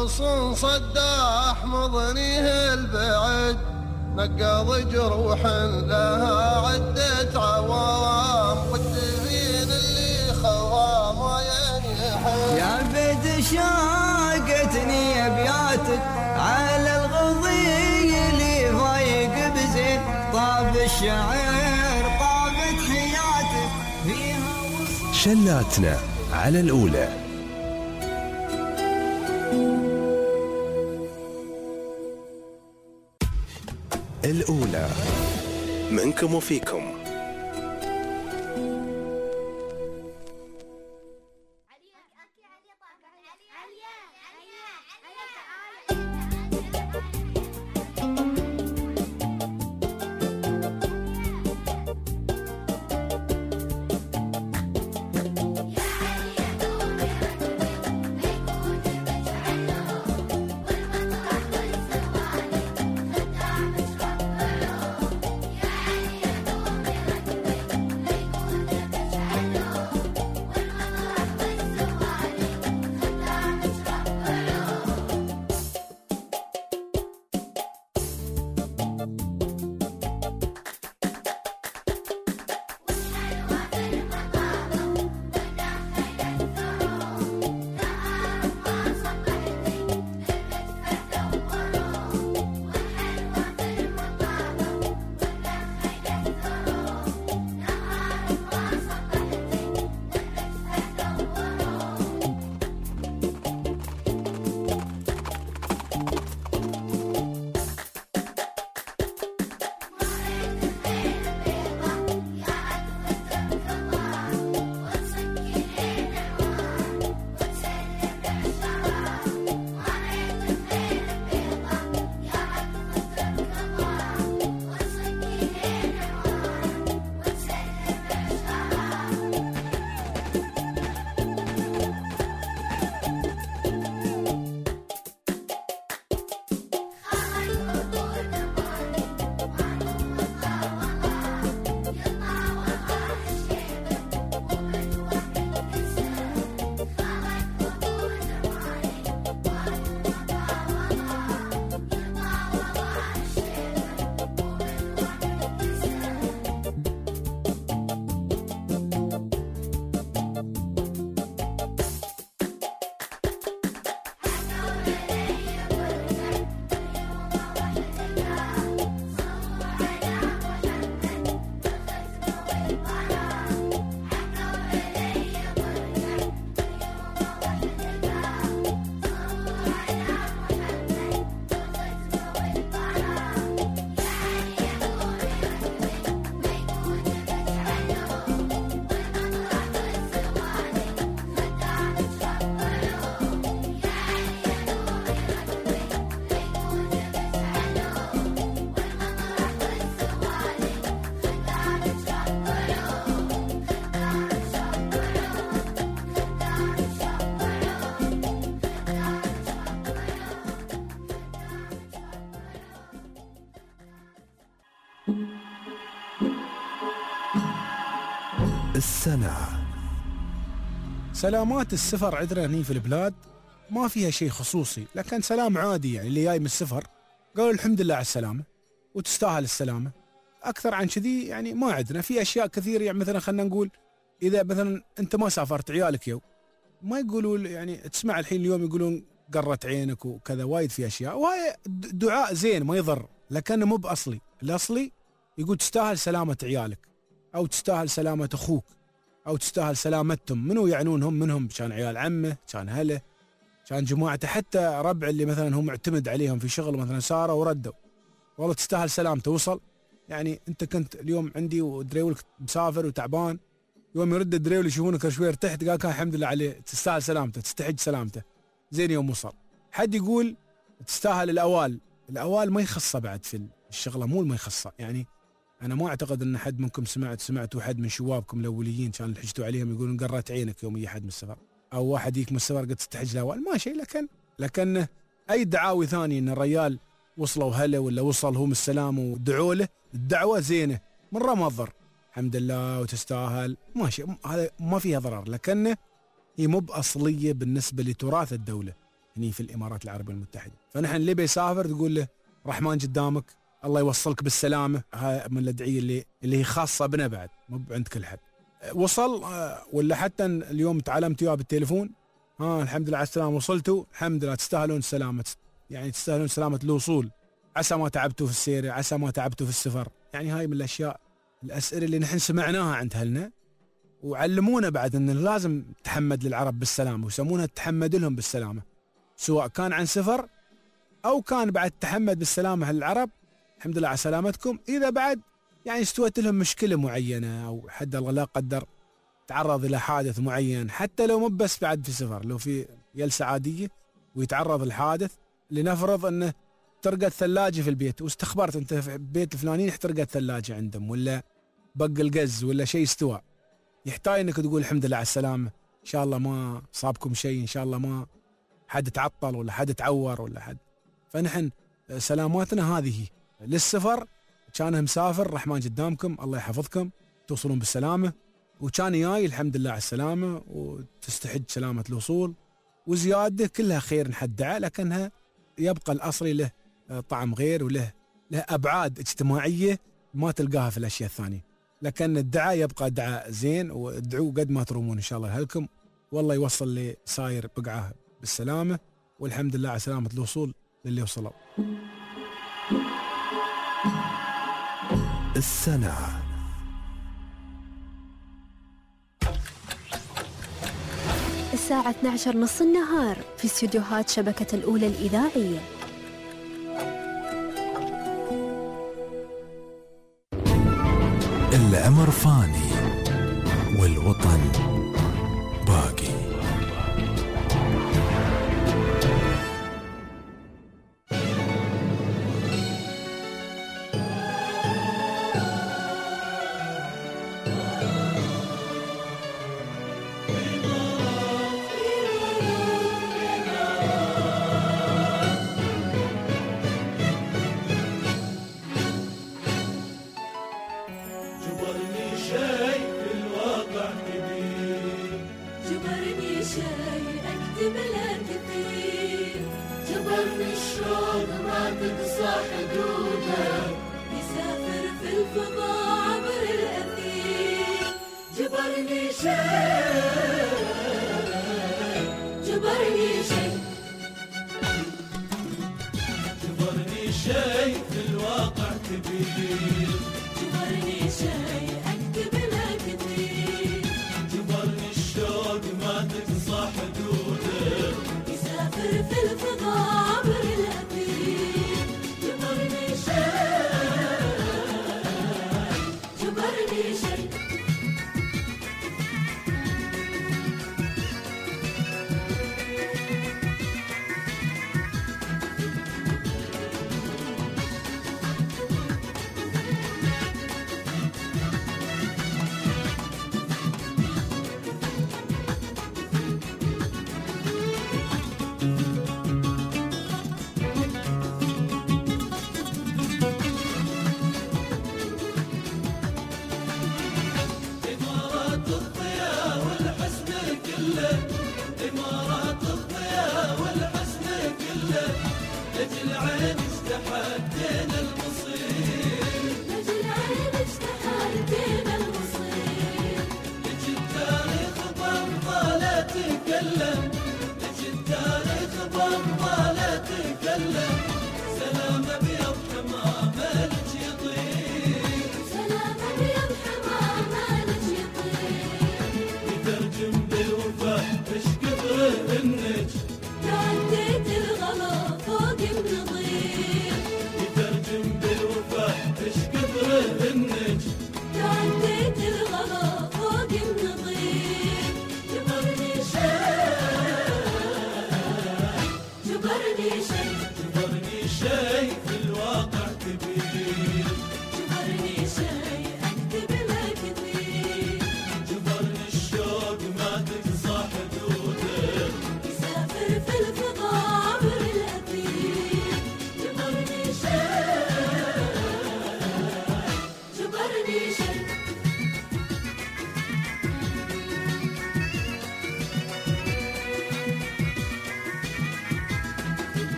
غصن صداح مضنيه البعد نقض جروح لها عدة عوام والدفين اللي خوام ينحل. يا بيت شاقتني ابياتك على الغضي اللي ضايق بزين طاب الشعر طابت حياتك فيها شلاتنا على الأولى. الأولى منكم وفيكم. السنة. سلامات السفر عندنا هني في البلاد ما فيها شيء خصوصي، لكن سلام عادي، يعني اللي جاي من السفر قالوا الحمد لله على السلامة وتستاهل السلامة. أكثر عن كذي يعني ما عندنا. في أشياء كثير، يعني مثلا خلنا نقول إذا مثلا أنت ما سافرت عيالك يوم ما يقولوا يعني تسمع الحين اليوم يقولون قرت عينك وكذا، وايد في أشياء، وهي دعاء زين ما يضر، لكنه مو بأصلي. الأصلي يقول تستاهل سلامة عيالك، أو تستاهل سلامة أخوك، أو تستاهل سلامتهم. منو يعنونهم؟ منهم كان عيال عمه، كان هله، كان جماعته، حتى ربع اللي مثلا هم معتمد عليهم في شغل مثلا ساروا وردوا، والله تستاهل سلامته. وصل يعني أنت كنت اليوم عندي ودريولك مسافر وتعبان، يوم يرد الدريول يشوفونك شوي ارتحت، قال كان الحمد لله عليه، تستاهل سلامته، تستحق سلامته. زين يوم وصل حد يقول تستاهل الأوال. الأوال ما يخصه بعد في الشغلة، مو ما يخصه. يعني أنا ما أعتقد أن حد منكم سمعتوا حد من شبابكم الأوليين كان حجتوا عليهم يقولون قرت عينك يوم يجي حد من السفر، أو واحد يجيك من السفر قد تستحج الأوال، ما شيء. لكن أي دعاوي ثانية أن الرجال وصلوا هلا ولا وصل هم السلام ودعوا له، الدعوة زينة مرة ما تضر، الحمد لله وتستاهل، ماشي، هذا ما فيها ضرر، لكنه هي مو بأصلية بالنسبة لتراث الدولة. هني في الإمارات العربية المتحدة. فنحن اللي بيسافر تقول له رحمن قدامك، الله يوصلك بالسلامة. هاي من الأدعية اللي هي خاصة بنا بعد، مو عند كل حد. وصل ولا حتى اليوم تعلمت وياه بالتليفون، الحمد لله على السلامة وصلتوا، الحمد لله تستاهلون السلامة، يعني تستاهلون سلامة الوصول، عسى ما تعبتوا في السير، عسى ما تعبتوا في السفر. يعني هاي من الأشياء الأسئلة اللي نحن سمعناها عند أهلنا، وعلمونا بعد أن لازم تحمد للعرب بالسلامة، ويسمونها تحمد لهم بالسلامة، سواء كان عن سفر أو كان بعد تحمد بالسلامة للعرب، الحمد لله على سلامتكم. إذا بعد يعني استوت لهم مشكلة معينة أو حد الله لا قدر تعرض إلى حادث معين، حتى لو مو بس بعد في سفر، لو في جلسة عادية ويتعرض الحادث، لنفرض أنه احترقت ثلاجة في البيت، واستخبرت أنت في بيت الفلاني احترقت ثلاجة عندهم، ولا بق القز ولا شيء استوى، يحتاج أنك تقول الحمد لله على السلامة، إن شاء الله ما صابكم شيء، إن شاء الله ما حد تعطل ولا حد تعور ولا حد. فنحن سلاماتنا هذه للسفر، كان مسافر رحمن قدامكم، الله يحفظكم، توصلون بالسلامة، وكان جاي الحمد لله على السلامة، وتستحج سلامة الوصول، وزيادة كلها خير نحدها، لكنها يبقى الأصلي له طعم غير، وله أبعاد اجتماعية ما تلقاها في الأشياء الثانية. لكن الدعاء يبقى دعاء زين، وادعوا قد ما ترومون إن شاء الله لهلكم، والله يوصل لي صاير بقعة بالسلامة، والحمد لله على سلامة الوصول للي وصلوا. السنة الساعة 12 نص النهار في استديوهات شبكة الأولى الإذاعية. الأمر فاني والوطن باقي.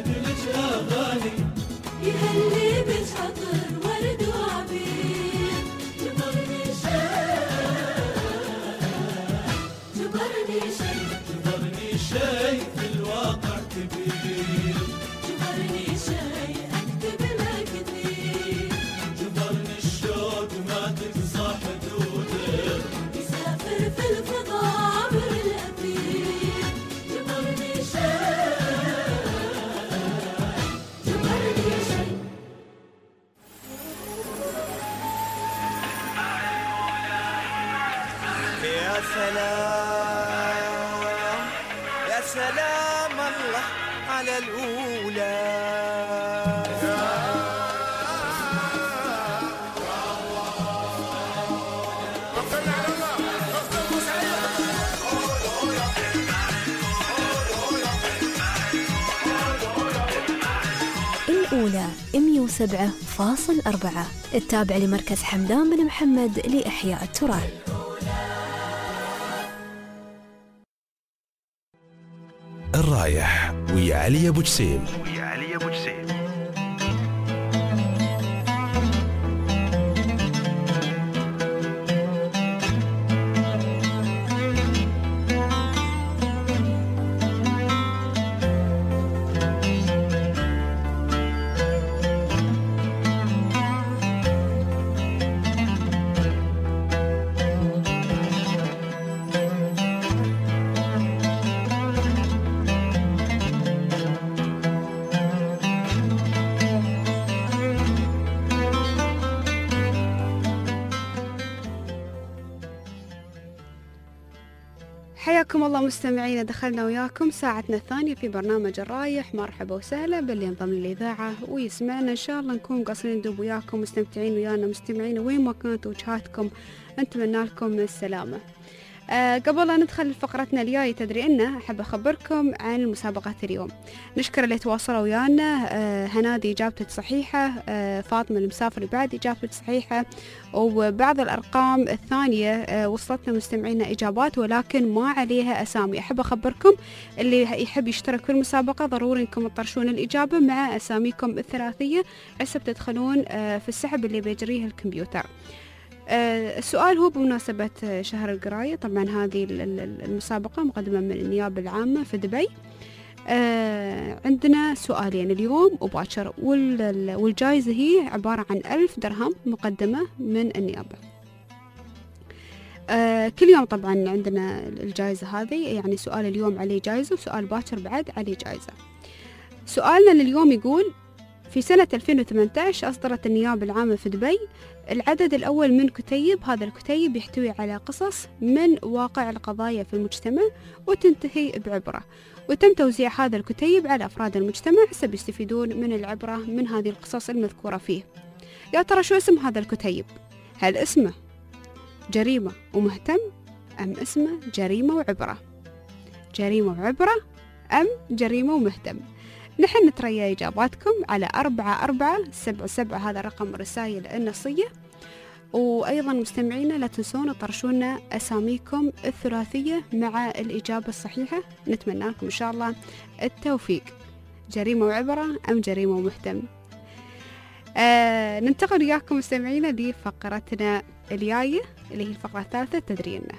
لك أغاني يهلي بالعطر ورد وعبير جبرني شيء في الواقع كبير جبرني شيء أكتب له كثير جبرني الشوق ما تقصى حدوده يسافر في الفضاء عبر الأثير جبرني شيء يا سلام يا سلام الله على الأولى الأولى 107.4 التابع لمركز حمدان بن محمد لإحياء التراث. الرايح ويا علي أبو جسيم. حياكم الله مستمعينا، دخلنا وياكم ساعتنا الثانية في برنامج الرايح. مرحبا وسهلا باللي انضم للإذاعة ويسمعنا. إن شاء الله نكون قاصرين ندوب وياكم مستمتعين ويانا مستمعين وين ما كانت وجهاتكم، نتمنى لكم السلامة. قبل لا ندخل فقرتنا الجاية تدري إنه أحب أخبركم عن مسابقات اليوم. نشكر اللي تواصلوا ويانا. هنادي إجابته صحيحة، فاطمة المسافر بعد إجابته صحيحة، وبعض الأرقام الثانية وصلتنا مستمعينا إجابات ولكن ما عليها أسامي. أحب أخبركم اللي يحب يشترك في المسابقة ضروري إنكم تطرشون الإجابة مع أساميكم الثلاثية حسب تدخلون في السحب اللي بيجريه الكمبيوتر. السؤال هو بمناسبة شهر القراية. طبعا هذه المسابقة مقدمة من النيابة العامة في دبي. عندنا سؤالين اليوم وباكر، والجائزة هي عبارة عن 1000 درهم مقدمة من النيابة. كل يوم طبعا عندنا الجائزة هذه، يعني سؤال اليوم عليه جائزة وسؤال باكر بعد عليه جائزة. سؤالنا لليوم يقول: في سنة 2018 أصدرت النيابة العامة في دبي العدد الأول من كتيب. هذا الكتيب يحتوي على قصص من واقع القضايا في المجتمع وتنتهي بعبرة، وتم توزيع هذا الكتيب على أفراد المجتمع حسب يستفيدون من العبرة من هذه القصص المذكورة فيه. يا ترى شو اسم هذا الكتيب؟ هل اسمه جريمة ومهتم أم اسمه جريمة وعبرة؟ جريمة وعبرة أم جريمة ومهتم؟ نحن نتريا إجاباتكم على 4477، هذا رقم الرسائل النصية. وأيضا مستمعينا لا تنسون تطرشونا أساميكم الثلاثية مع الإجابة الصحيحة. نتمنى لكم إن شاء الله التوفيق. جريمة وعبرة أم جريمة ومهتم؟ ننتقل وياكم مستمعينا لفقرتنا الجاية اللي هي الفقرة الثالثة، تدري إنه.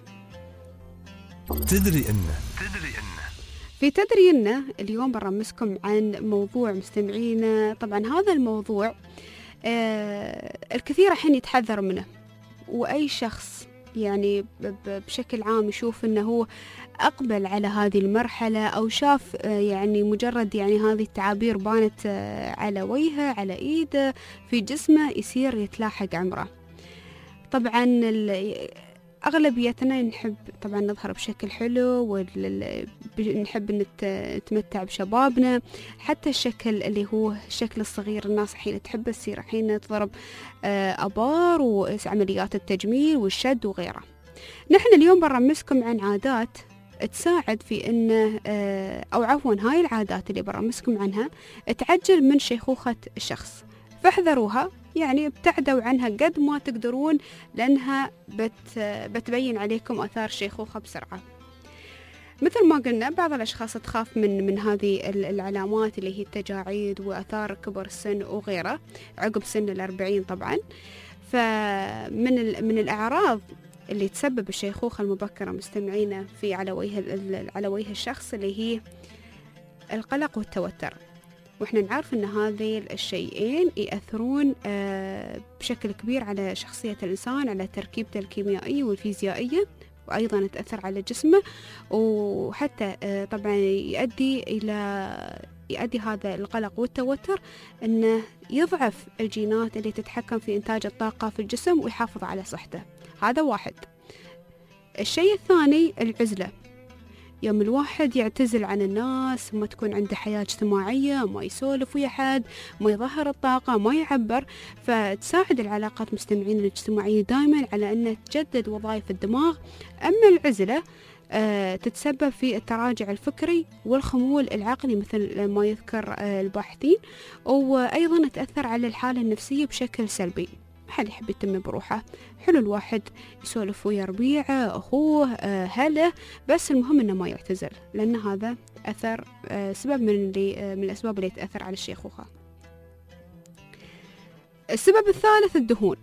في تدري إنه اليوم برمسكم عن موضوع مستمعينا. طبعا هذا الموضوع الكثير الحين يتحذر منه، وأي شخص يعني بشكل عام يشوف أنه هو أقبل على هذه المرحلة أو شاف يعني مجرد يعني هذه التعابير بانت على وجهه على إيده في جسمه يصير يتلاحق عمره. طبعا أغلبيتنا نحب طبعا نظهر بشكل حلو ونحب نتمتع بشبابنا، حتى الشكل اللي هو الشكل الصغير الناس حين تحب تصير حين تضرب أبار وعمليات التجميل والشد وغيره. نحن اليوم برمسكم عن عادات تساعد في إنه أو عفوا هاي العادات اللي برمسكم عنها تعجل من شيخوخة الشخص، فاحذروها، يعني ابتعدوا عنها قد ما تقدرون لأنها بتبين عليكم آثار شيخوخة بسرعة. مثل ما قلنا بعض الأشخاص تخاف من هذه العلامات اللي هي التجاعيد وآثار كبر السن وغيره عقب سن 40 طبعا. فمن الأعراض اللي تسبب الشيخوخة المبكرة مستمعينا في على وجه الشخص اللي هي القلق والتوتر، وإحنا نعرف أن هذه الشيئين يأثرون بشكل كبير على شخصية الإنسان، على تركيبته الكيميائية والفيزيائية، وأيضا تأثر على جسمه، وحتى طبعا يؤدي هذا القلق والتوتر أنه يضعف الجينات اللي تتحكم في إنتاج الطاقة في الجسم ويحافظ على صحته. هذا واحد. الشيء الثاني العزلة، يوم الواحد يعتزل عن الناس، ما تكون عنده حياة اجتماعية، ما يسولف ويا حد، ما يظهر الطاقة، ما يعبر، فتساعد العلاقات مستمعين الاجتماعية دائما على أن تجدد وظائف الدماغ. أما العزلة تتسبب في التراجع الفكري والخمول العقلي مثل ما يذكر الباحثين، وأيضا تأثر على الحالة النفسية بشكل سلبي. حد يحب يتم بروحه، حلو الواحد يسولف ويا ربيعه، أخوه، أهله، بس المهم إنه ما يعتزل، لأن هذا أثر سبب من الأسباب اللي تأثر على الشيخوخة. السبب الثالث الدهون.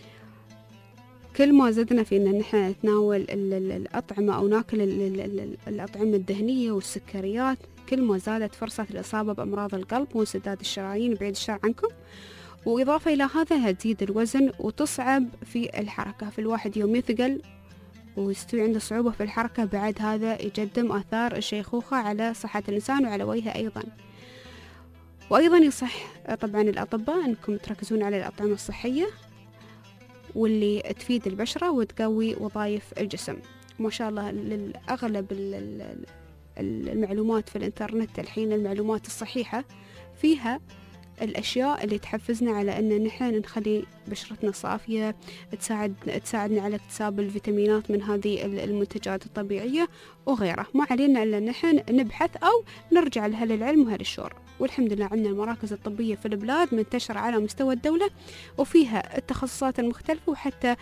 كل ما زدنا في إن نحن نتناول الأطعمة أو ناكل الأطعمة الدهنية والسكريات، كل ما زادت فرصة الإصابة بأمراض القلب وانسداد الشرايين، بعيد الشر عنكم. وإضافة إلى هذا هتزيد الوزن وتصعب في الحركة، فالواحد يوم يثقل ويستوي عنده صعوبة في الحركة، بعد هذا يقدم آثار الشيخوخة على صحة الإنسان وعلى وجهه أيضا. وأيضا يصح طبعا الأطباء أنكم تركزون على الأطعمة الصحية واللي تفيد البشرة وتقوي وظائف الجسم. ما شاء الله للأغلب المعلومات في الإنترنت الحين، المعلومات الصحيحة فيها الأشياء اللي تحفزنا على أن نحن نخلي بشرتنا صافية، تساعدنا على اكتساب الفيتامينات من هذه المنتجات الطبيعية وغيرها. ما علينا إلا نحن نبحث أو نرجع لأهل العلم وأهل الشور. والحمد لله عندنا المراكز الطبية في البلاد منتشرة على مستوى الدولة، وفيها التخصصات المختلفة، وحتى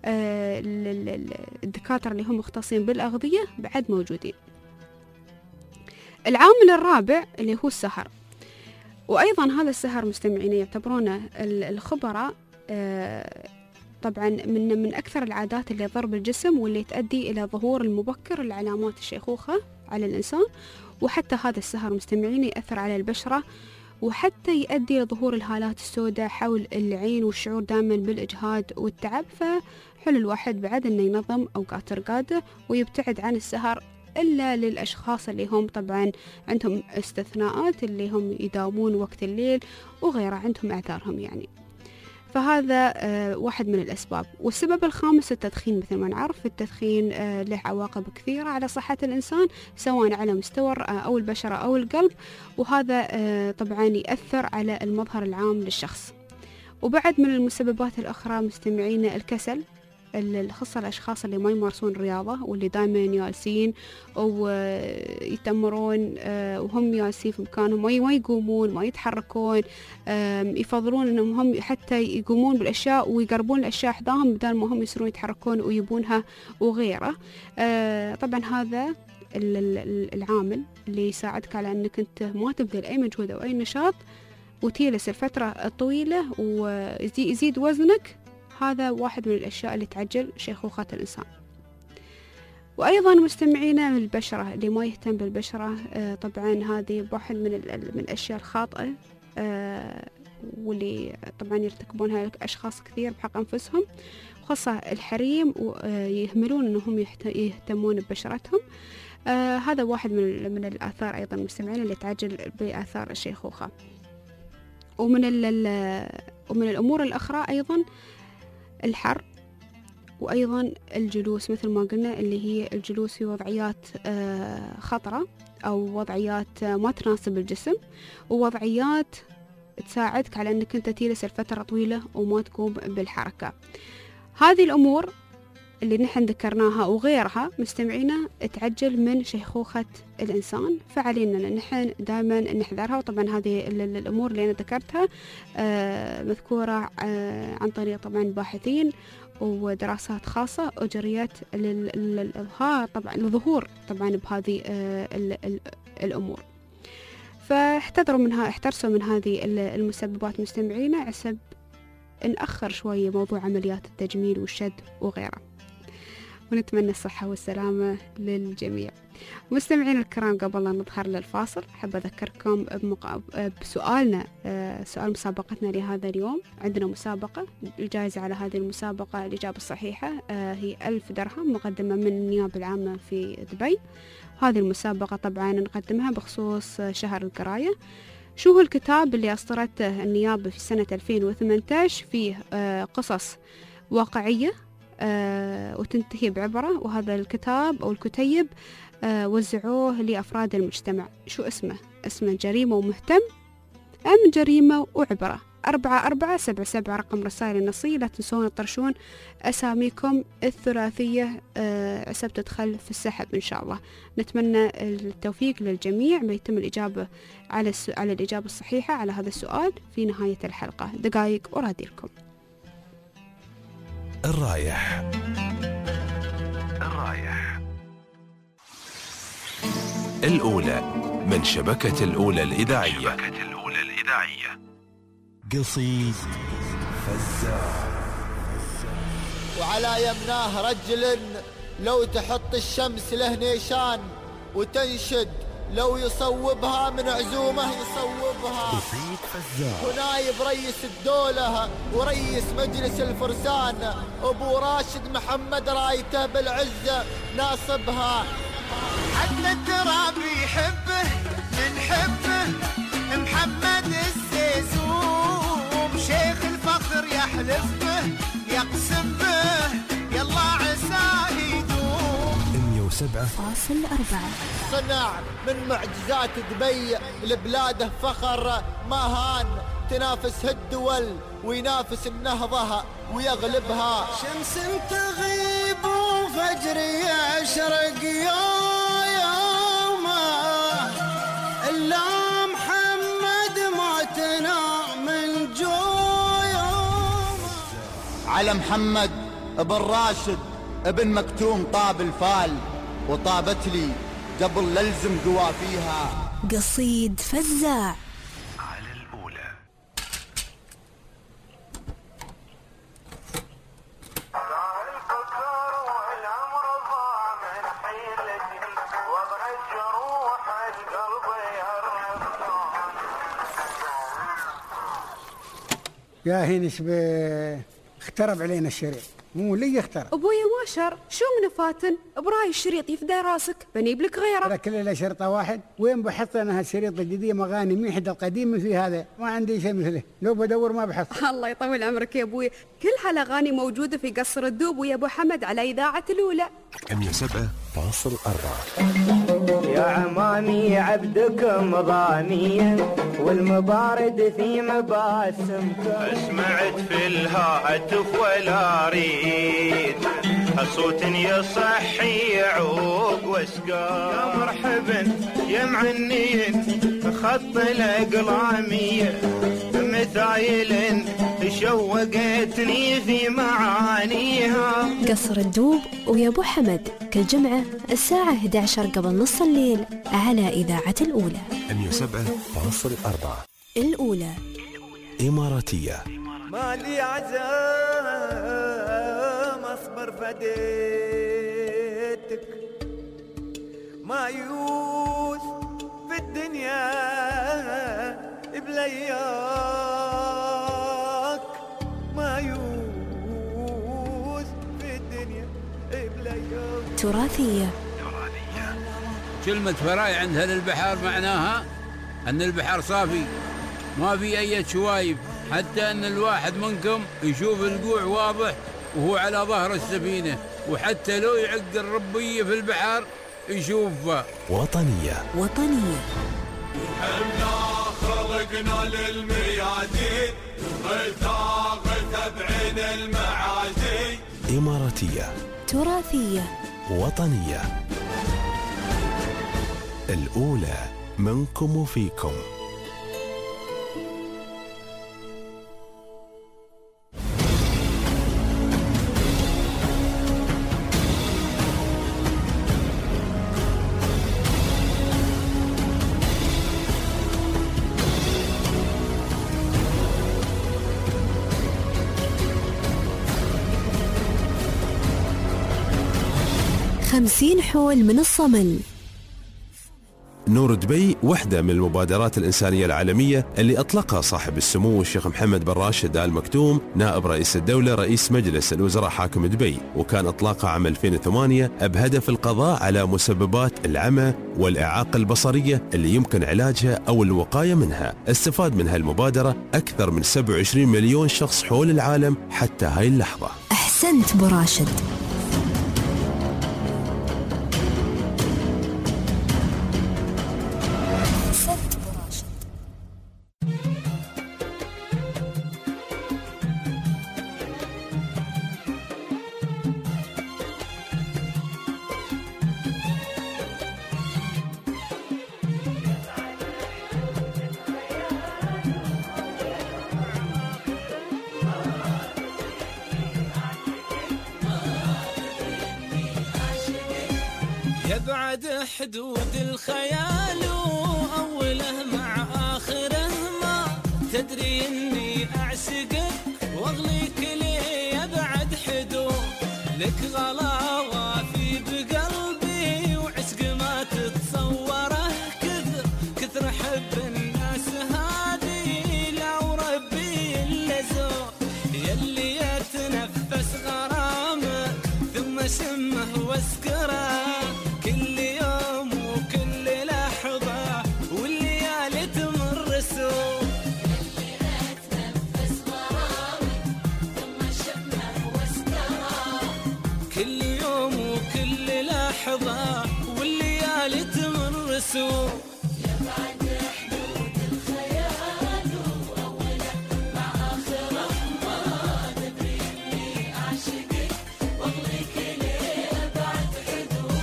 الدكاترة اللي هم مختصين بالأغذية بعد موجودين. العامل الرابع اللي هو السهر، وأيضا هذا السهر مستمعين يعتبرونه الخبراء طبعا من أكثر العادات اللي تضر الجسم واللي تؤدي إلى ظهور المبكر لعلامات الشيخوخة على الإنسان. وحتى هذا السهر مستمعين يأثر على البشرة، وحتى يؤدي إلى ظهور الهالات السوداء حول العين والشعور دائما بالإجهاد والتعب. فحل الواحد بعد أنه ينظم أوقات رقاده ويبتعد عن السهر إلا للأشخاص اللي هم طبعا عندهم استثناءات، اللي هم يداومون وقت الليل وغيره، عندهم أعذارهم يعني. فهذا واحد من الأسباب. والسبب الخامس التدخين. مثل ما نعرف التدخين له عواقب كثيرة على صحة الإنسان، سواء على مستوى أو البشرة أو القلب، وهذا طبعا يأثر على المظهر العام للشخص. وبعد من المسببات الأخرى مستمعين الكسل، خاصة الأشخاص اللي ما يمارسون الرياضة واللي دائما يالسين ويتمرون وهم يالسين في مكانهم، ما يقومون، ما يتحركون، يفضلون أنهم هم حتى يقومون بالأشياء ويقربون الأشياء حداهم بدل ما هم يصيرون يتحركون ويبونها وغيره. طبعا هذا العامل اللي يساعدك على أنك أنت ما تبذل أي مجهود أو أي نشاط وتجلس الفترة الطويلة ويزيد وزنك. هذا واحد من الأشياء اللي تعجل شيخوخة الإنسان. وأيضا مستمعينا البشرة، اللي ما يهتم بالبشرة طبعا هذه واحد من الأشياء الخاطئة واللي طبعا يرتكبونها أشخاص كثير بحق أنفسهم، خاصة الحريم، ويهملون أنهم يهتمون ببشرتهم. هذا واحد من الآثار أيضا مستمعين اللي تعجل بآثار الشيخوخة. ومن الأمور الأخرى أيضا الحر، وأيضا الجلوس مثل ما قلنا، اللي هي الجلوس في وضعيات خطرة أو وضعيات ما تناسب الجسم، ووضعيات تساعدك على أنك أنت تجلس الفترة طويلة وما تقوم بالحركة. هذه الأمور اللي نحن ذكرناها وغيرها مستمعينا تعجل من شيخوخة الإنسان، فعلينا نحن دائما نحذرها. وطبعا هذه الأمور اللي أنا ذكرتها مذكورة عن طريق طبعا باحثين ودراسات خاصة أجريت للإظهار طبعا لظهور طبعا بهذه الأمور. احترسوا من هذه المسببات مستمعينا، عسب نأخر شوية موضوع عمليات التجميل والشد وغيره، ونتمنى الصحة والسلامة للجميع. مستمعين الكرام، قبل لا نظهر للفاصل حاب أذكركم بسؤالنا، سؤال مسابقتنا لهذا اليوم. عندنا مسابقة، الجائزة على هذه المسابقة الإجابة الصحيحة هي 1000 درهم مقدمة من النيابة العامة في دبي. هذه المسابقة طبعا نقدمها بخصوص شهر القراية. شو هو الكتاب اللي أصدرته النيابة في سنة 2018 فيه قصص واقعية وتنتهي بعبرة، وهذا الكتاب أو الكتيب وزعوه لأفراد المجتمع. شو اسمه؟ اسمه جريمة ومهتم أم جريمة وعبرة؟ 4477 رقم رسائل النصية. لا تنسون تطرشون أساميكم الثلاثية عسب تدخل في السحب إن شاء الله. نتمنى التوفيق للجميع بيتم الإجابة على الإجابة الصحيحة على هذا السؤال في نهاية الحلقة. دقائق وراديلكم. الرايح الأولى من شبكة الأولى الإذاعية. قصيد فزاع. وعلى يمناه رجل لو تحط الشمس له نيشان وتنشد لو يصوبها من عزومه يصوبها. قصيد فزاع. ونايب رئيس الدولة ورئيس مجلس الفرسان أبو راشد محمد رايته بالعزة ناصبها. حتى التراب يحبه من حبه محمد السيسوم، شيخ الفخر يحلف به يقسم به يلا عساه يدوم. 107.4 صنع من معجزات دبي لبلاده فخر ما هان، تنافس الدول وينافس النهضة ويغلبها. شمس تغيب وفجر يشرق يومه إلا محمد معتنا من جويومه. على محمد ابن راشد ابن مكتوم طاب الفال، وطابت لي قبل للزم قوافيها. قصيد فزاع. يا هينش اخترب علينا الشريط، مو لي اخترب. ابويا ما شر، شو من فاتن؟ براي الشريط يفدى راسك، بنيب لك غيره. ترى كل شرطه واحد، وين بحط انا هالشريط الجديد مغاني ميحد القديم في هذا، ما عندي شيء مثله، لو بدور ما بحصل. الله يطول عمرك يا ابويا، كل هالاغاني موجوده في قصر الدوب ويا ابو حمد على اذاعه الاولى. 107.4. يا عمامي عبدكم ضانيا والمبارد في مباسمكم. سمعت في الهاتف ولا اريد صوت يصحي يعوق واسقى. يا مرحبا يا معنين خط الاقلاميه مثايل شوقتني في معانيها. قصر الدوب ويا ابو حمد كل جمعة الساعة 11 قبل نص الليل على إذاعة الأولى. 107.4. الأولى إماراتية. مالي عزام أصبر فديتك مايوس في الدنيا بلياك، مايوس في الدنيا بلياك. تراثية. كلمة فراي عند أهل البحر معناها أن البحر صافي ما في أي شوايب، حتى أن الواحد منكم يشوف القوع واضح وهو على ظهر السفينة، وحتى لو يعق الربية في البحر يشوفها. وطنية. حنا خلقنا للميادين غثاغثة بعين المعازي. إماراتية. تراثية وطنية. الأولى منكم وفيكم. خمسين حول من الصمل. نور دبي واحدة من المبادرات الإنسانية العالمية اللي أطلقها صاحب السمو الشيخ محمد بن راشد آل مكتوم نائب رئيس الدولة رئيس مجلس الوزراء حاكم دبي، وكان إطلاقها عام 2008 بهدف القضاء على مسببات العمى والإعاقة البصرية اللي يمكن علاجها أو الوقاية منها. استفاد من هالمبادرة أكثر من 27 مليون شخص حول العالم حتى هاي اللحظة. أحسنت براشد. يبعد حدود الخيال وأوله مع آخره، ما تدري إني أعشقك وأغليك لي يبعد حدود، لك غلاوة في بقلبي وعشق ما تتصوره، كثر حب الناس هذه لو ربي اللزوم، يلي يتنفس غرامه ثم شمه واسكره كل يوم وكل لحظة والليالي تمر سوق، يلي أتنفس غرامك ثم شمه واسكره كل يوم وكل لحظة والليالي تمر سوق. يبعد حدود الخيال وأوله مع آخره، ما تدري إني أعشقك وأغليك لي أبعد حدود.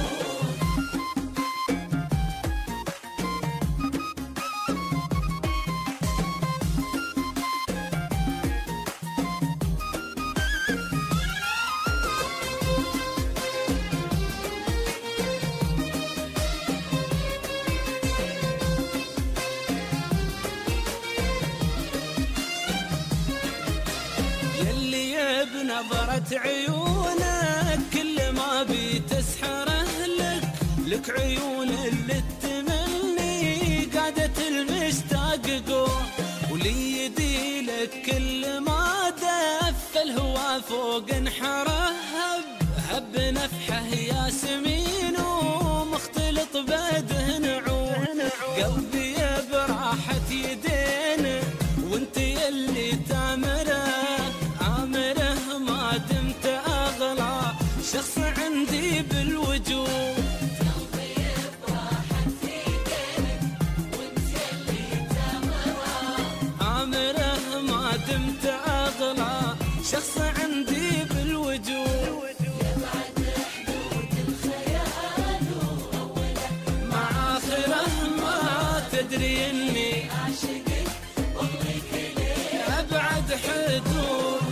يلي بنظرة عيونك كل ما بتسحره، لك عيون اللي تمني قادة المشتاق قوم، ولي يدي لك كل ما دف الهوى فوق انحره، هب نفحه ياسمين ومختلط بده نعوم، قلبي براحة يدين وانت يلي تامره، آمره ما دمت أغلى شخص عندي بالوجود، قلبي براحة يدينك وانت يلي تامره، آمره ما دمت أغلى شخص عندي بالوجود. يبعد حدود الخيال وأوله مع آخره، ما تدري إني أعشقك وأغليك لي أبعد حدود.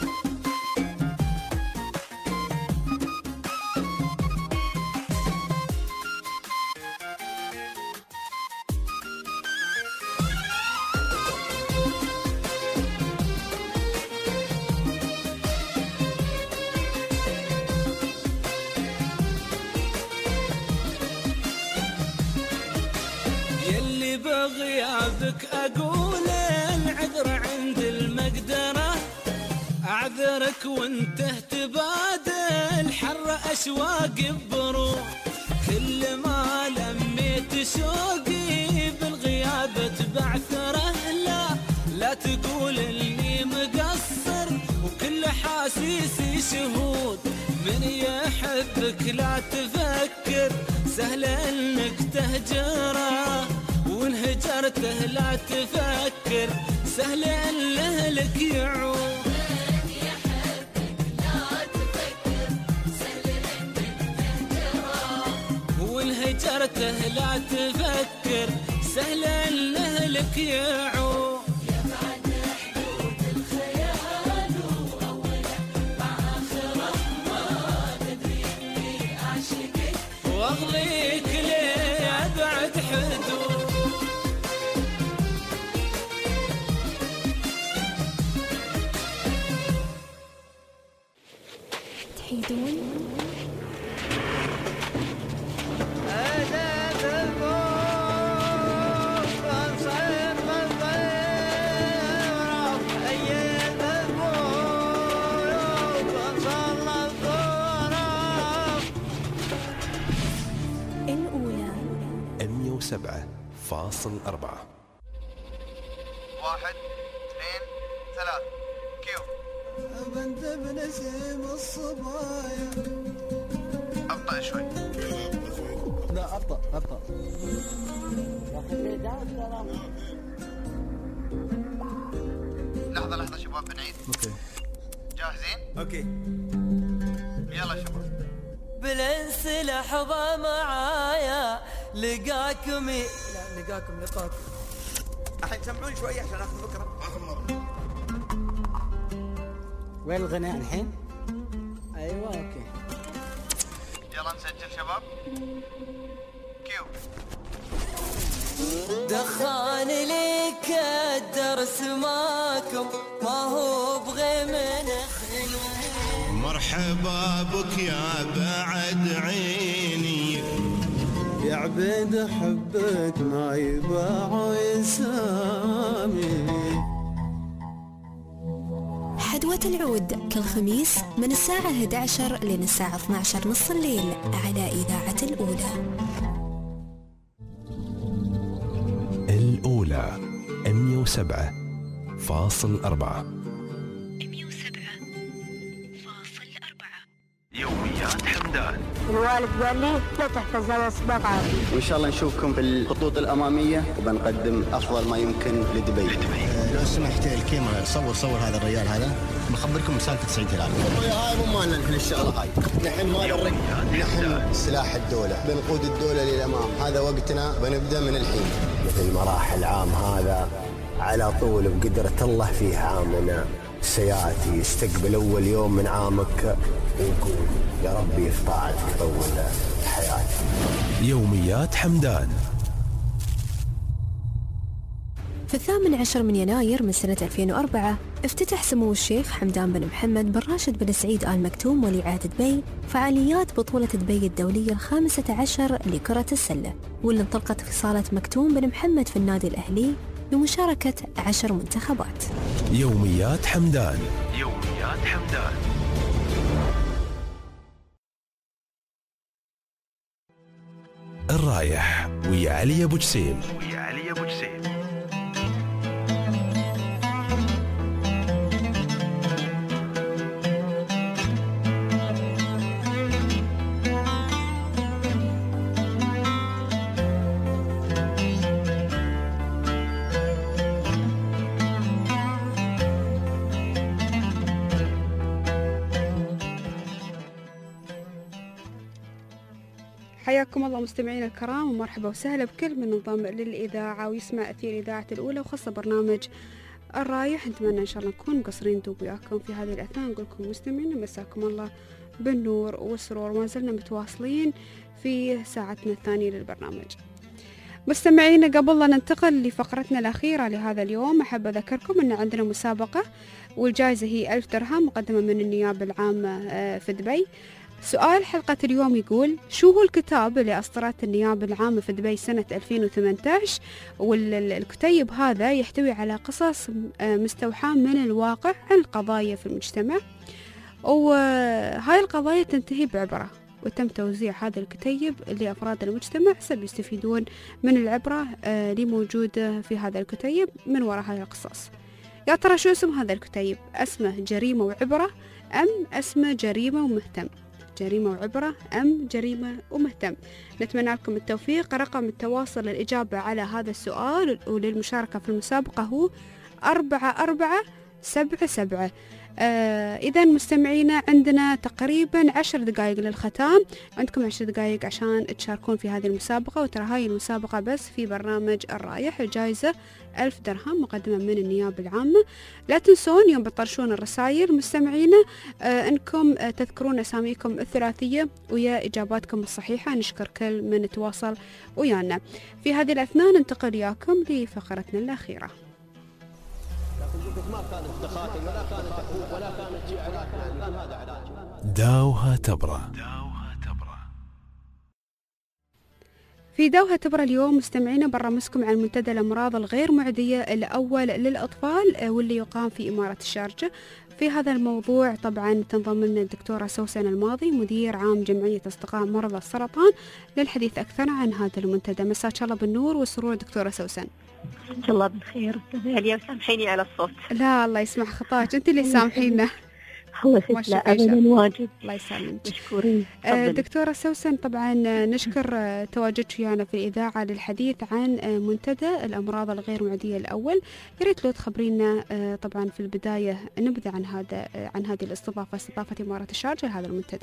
يلي بغيابك أقول العذر عند المقدرة، أعذرك وانت تبادل حر أشواقي بروح، كل ما لميت شوقي بالغياب تبعثره، لا تقول اني مقصر وكل حاسيسي شهود، من يحبك لا تفكر سهل انك تهجره، وانهجرته لا تفكر سهل ان لك يعود، من يحبك لا تفكر سهل بعده لا تفكر سهل انه لك يعود يبعد حدود الخيال واوله مع اخره ما تدري اني اعشقك واغليك لابعد حدود تحيدون الأولى 107.4. 1 2 3 كيو. بنت بنسيم الصبايا. ابطأ شوي. لا ابطأ. لحظة شباب بنعيد. اوكي جاهزين؟ اوكي يلا شباب. بالانس لحظة معايا لقاكم لقاكم الحين سمعوني شوي عشان اخذ فكرة. اخر مرة. وين الغناء الحين؟ ايوه اوكي يلا نسجل شباب. كيو. دخان لي كدرس معاكم ما هو بغي من خلوه مرحبا بك يا بعد عيني يا عبيد حبك ما يباع يسامي. حدوة العود كل خميس من الساعة 11 لين الساعة 12 نص الليل على إذاعة الأولى. الأولى 107.4. 107.4. يوميات حمدان. الوالد قال لي لا تحتاج هذا سباق عادي. وإن شاء الله نشوفكم في الخطوط الأمامية وبنقدم أفضل ما يمكن لدبي. لو سمحت الكاميرا صور هذا الرجال هذا بخبركم سالفة سعيد هلال. هاي مو مالنا في الشغلة هاي. نحن ما نحن سلاح الدولة بنقود الدولة للأمام. هذا وقتنا بنبدأ من الحين. مثل ما راح العام هذا على طول بقدرة الله فيه عامنا سياتي يستقبل أول يوم من عامك ويقول يا ربي في طاعتك طول حياتي. يوميات حمدان. في 18 من يناير من سنة 2004 افتتح سمو الشيخ حمدان بن محمد بن راشد بن سعيد آل مكتوم ولي عهد دبي فعاليات بطولة دبي الدولية 15 لكرة السلة، واللي انطلقت في صالة مكتوم بن محمد في النادي الأهلي بمشاركة 10 منتخبات. يوميات حمدان. يوميات حمدان. الرايح ويا علي أبو جسيم. حياكم الله مستمعينا الكرام ومرحبا وسهلا بكل من انضم للإذاعة ويسمع أثير إذاعة الأولى وخاصة برنامج الرايح. نتمنى إن شاء الله نكون مقصرين دوب وياكم في هذه الأثناء. نقول لكم مستمعين مساكم الله بالنور والسرور. ما زلنا متواصلين في ساعتنا الثانية للبرنامج. مستمعينا قبل لا ننتقل لفقرتنا الأخيرة لهذا اليوم أحب أذكركم أن عندنا مسابقة والجائزة هي 1000 درهم مقدمة من النيابة العامة في دبي. سؤال حلقة اليوم يقول شو هو الكتاب اللي أصدرته النيابة العامة في دبي سنة 2018 والكتيب هذا يحتوي على قصص مستوحاة من الواقع عن القضايا في المجتمع، وهاي القضايا تنتهي بعبرة وتم توزيع هذا الكتيب لأفراد المجتمع حسب يستفيدون من العبرة اللي موجودة في هذا الكتيب من وراء هاي القصص. يا ترى شو اسم هذا الكتيب؟ اسمه جريمة وعبرة أم اسمه جريمة ومهتم؟ جريمة وعبرة أم جريمة ومهتم؟ نتمنى لكم التوفيق. رقم التواصل للإجابة على هذا السؤال وللمشاركة في المسابقة هو 44 77. إذا مستمعينا عندنا تقريبا 10 دقائق للختام، عندكم 10 دقائق عشان تشاركون في هذه المسابقة. وترى هاي المسابقة بس في برنامج الرايح، الجائزة 1000 درهم مقدمة من النيابة العامة. لا تنسون يوم بتطرشون الرسائل مستمعينا أنكم تذكرون أساميكم الثلاثية ويا إجاباتكم الصحيحة. نشكر كل من تواصل ويانا. في هذه الأثناء ننتقل وياكم لفقرتنا الأخيرة. ما كانت تخاطب ولا كانت تحوب ولا كانت شيء علاج، كان هذا علاج. داوها تبرى. في داوها تبرى اليوم مستمعينا برمسكم عن منتدى الأمراض الغير معدية الأول للأطفال واللي يقام في إمارة الشارجة. في هذا الموضوع طبعا تنضم لنا الدكتورة سوسن الماضي مدير عام جمعية أصدقاء مرضى السرطان للحديث أكثر عن هذا المنتدى. مساك الله بالنور والسرور دكتورة سوسن. إن الله بالخير. اليوم سامحيني على الصوت. لا الله يسمح خطاك، أنت اللي سامحينا. الله يسلمك. لا أبدا واجب. الله يسلمك. مشكورين. دكتورة سوسن طبعا نشكر تواجدك ويانا في الإذاعة للحديث عن منتدى الأمراض الغير معدية الأول. يا ريت لو تخبرينا طبعا في البداية نبذة عن هذه الاستضافة، استضافة إمارة الشارجة لهذا المنتدى.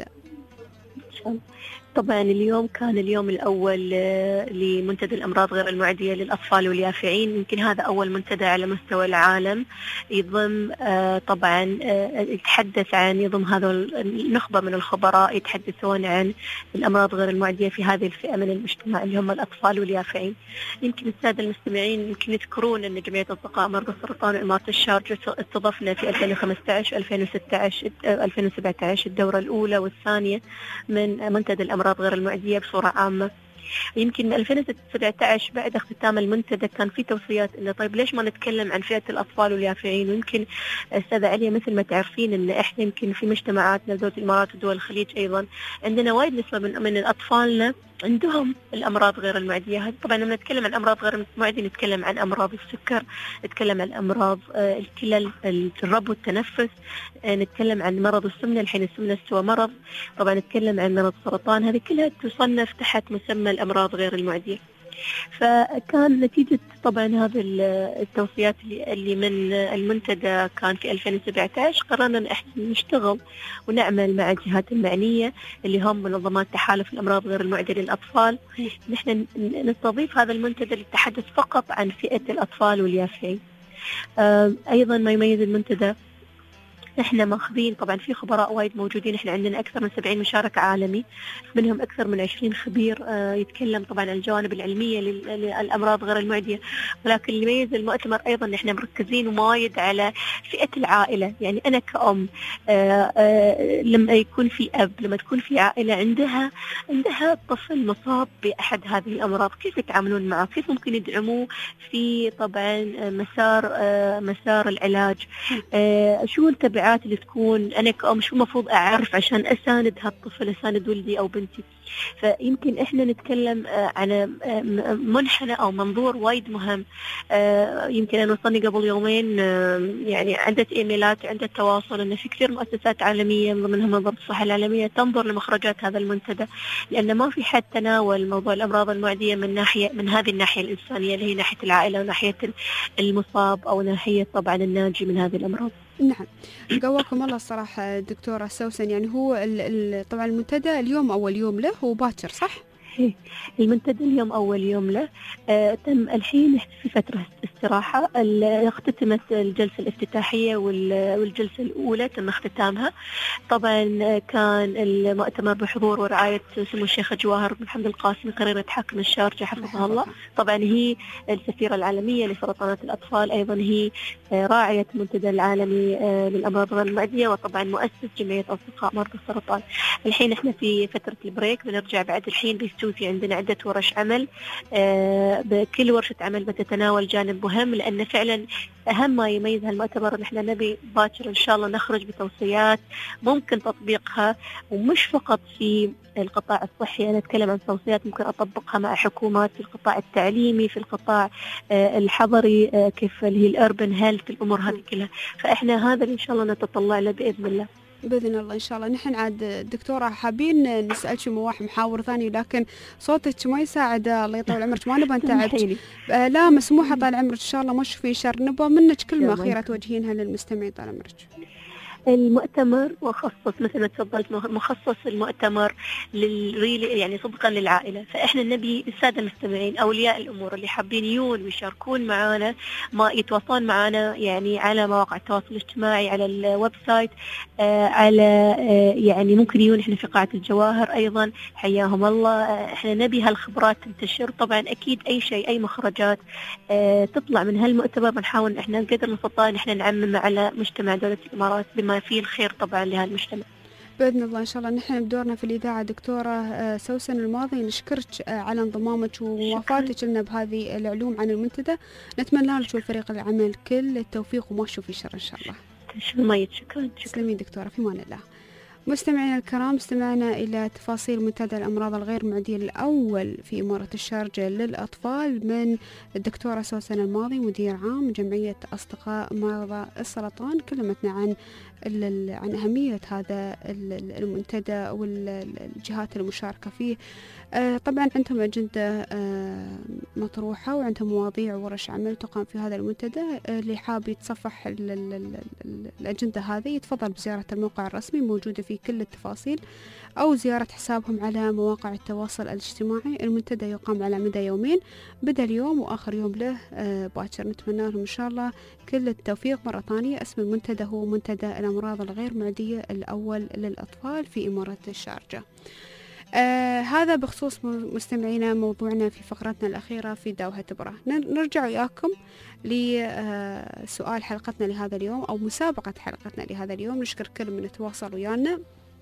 طبعا اليوم كان اليوم الأول لمنتدى الأمراض غير المعدية للأطفال واليافعين. يمكن هذا أول منتدى على مستوى العالم يضم طبعا يتحدث عن يضم هذا النخبة من الخبراء يتحدثون عن الأمراض غير المعدية في هذه الفئة من المجتمع اللي هم الأطفال واليافعين. يمكن السادة المستمعين يمكن يذكرون أن جمعية أصدقاء مرضى السرطان وإمارة الشارجة استضفنا في 2015 2016 2017 الدورة الأولى والثانية من منتدى الأمراض غير المعدية بصورة عامة. يمكن من 2017 بعد اختتام المنتدى كان في توصيات انه طيب ليش ما نتكلم عن فئة الأطفال واليافعين. ويمكن أستاذة عليا مثل ما تعرفين ان احنا يمكن في مجتمعاتنا دول الإمارات ودول الخليج ايضا عندنا وايد نسبة من أطفالنا عندهم الأمراض غير المعدية. طبعا لما نتكلم عن أمراض غير المعدية نتكلم عن أمراض السكر، نتكلم عن أمراض الكلى، الربو، التنفس، نتكلم عن مرض السمنة. الحين السمنة استوى مرض. طبعا نتكلم عن مرض السرطان. هذه كلها تصنف تحت مسمى الأمراض غير المعدية. فكان نتيجة طبعا هذه التوصيات اللي من المنتدى كان في 2017 قررنا ان احنا نشتغل ونعمل مع الجهات المعنية اللي هم منظمات تحالف الأمراض غير المعدية للأطفال. نحن نستضيف هذا المنتدى للتحدث فقط عن فئة الأطفال واليافعين. أيضا ما يميز المنتدى احنا ماخذين طبعا في خبراء وايد موجودين. احنا عندنا اكثر من 70 مشارك عالمي، منهم اكثر من 20 خبير يتكلم طبعا عن الجوانب العلميه للامراض غير المعديه. ولكن اللي يميز المؤتمر ايضا احنا مركزين وايد على فئه العائله. يعني انا كأم لما يكون في اب، لما تكون في عائله عندها طفل مصاب باحد هذه الامراض، كيف يتعاملون معه؟ كيف ممكن يدعموه في طبعا مسار العلاج؟ شو التبعات اللي تكون أنا كأم شو مفروض أعرف عشان أساند هالطفل، أساند ولدي أو بنتي؟ فيمكن إحنا نتكلم عن منحنى أو منظور وايد مهم. يمكن أنا وصلني قبل يومين يعني عدة إيميلات، عدة تواصل أن في كثير مؤسسات عالمية من ضمنها منظمة الصحة العالمية تنظر لمخرجات هذا المنتدى، لأن ما في حد تناول موضوع الأمراض المعدية من هذه الناحية الإنسانية اللي هي ناحية العائلة وناحية المصاب أو ناحية طبعا الناجي من هذه الأمراض. نعم، قواكم الله الصراحة دكتورة سوسن. يعني هو طبعا المنتدى اليوم أول يوم له، هو باكر صح؟ المنتدى اليوم أول يوم له. تم الحين في فترة استراحة. اختتمت الجلسة الافتتاحية والجلسة الأولى تم اختتامها. طبعا كان المؤتمر بحضور ورعاية سمو الشيخة جواهر بن حمد القاسمي قريرة حاكم الشارجة حفظها الله. طبعا هي السفيرة العالمية لسرطانات الأطفال، أيضا هي راعية المنتدى العالمي للأمراض غير المعدية، وطبعا مؤسس جمعية أصدقاء مرضى السرطان. الحين احنا في فترة البريك، بنرجع بعد الحين في عندنا عدة ورش عمل. بكل ورشة عمل بتتناول جانب مهم، لأن فعلا أهم ما يميز هالمؤتمر إن إحنا نبي باكر إن شاء الله نخرج بتوصيات ممكن تطبيقها، ومش فقط في القطاع الصحي. أنا أتكلم عن توصيات ممكن أطبقها مع حكومات في القطاع التعليمي، في القطاع الحضري، كيف اللي هي الأربن هيلث، الأمور هذه كلها. فإحنا هذا اللي إن شاء الله نتطلع له بإذن الله. بإذن الله إن شاء الله. نحن عاد دكتورة حابين نسألك محاور ثاني، لكن صوتك ما يساعد. الله يطول عمرك، ما نبغى نتعبك. لا مسموحة طال عمرك إن شاء الله، ما في شر. نبغى منك كلمة أخيرة توجهينها للمستمعين طال عمرك. المؤتمر مخصص مثل ما تفضلت، مخصص المؤتمر يعني صدقا للعائلة. فإحنا نبي السادة المستمعين أولياء الأمور اللي حابين يجون ويشاركون معنا، ما يتواصلون معنا يعني على مواقع التواصل الاجتماعي، على الويب سايت، على يعني ممكن يجون إحنا في قاعة الجواهر أيضا، حياهم الله. إحنا نبي هالخبرات تنتشر. طبعا أكيد أي شيء، أي مخرجات تطلع من هالمؤتمر بنحاول إحنا قدر المستطاع إحنا نعمم على مجتمع دولة الإمارات بما فيه الخير طبعا لهالمجتمع بإذن الله إن شاء الله. نحن بدورنا في الإذاعة دكتورة سوسن الماضي نشكرك على انضمامك وموافاتك لنا بهذه العلوم عن المنتدى. نتمنى لك والفريق العمل كل التوفيق وما تشوفي شر إن شاء الله. شكرا. تسلمين دكتورة، في أمان الله. مستمعينا الكرام، استمعنا إلى تفاصيل منتدى الأمراض الغير معدية الأول في إمارة الشارجة للأطفال من الدكتورة سوسن الماضي، مدير عام جمعية أصدقاء مرضى السرطان. كلمتنا عن أهمية هذا المنتدى والجهات المشاركة فيه. طبعا عندهم أجندة مطروحة، وعندهم مواضيع ورش عمل تقام في هذا المنتدى. اللي حاب يتصفح الأجندة هذه يتفضل بزيارة الموقع الرسمي، موجودة فيه كل التفاصيل، أو زيارة حسابهم على مواقع التواصل الاجتماعي. المنتدى يقام على مدى يومين، بدأ اليوم وآخر يوم له باكر. نتمنى لهم إن شاء الله كل التوفيق. مرة ثانية اسم المنتدى هو منتدى الأمراض الغير معدية الأول للأطفال في إمارة الشارجة. هذا بخصوص مستمعينا موضوعنا في فقرتنا الأخيرة في دوحة إبرة. نرجع وياكم لسؤال حلقتنا لهذا اليوم، أو مسابقة حلقتنا لهذا اليوم. نشكر كل من تواصل ويانا.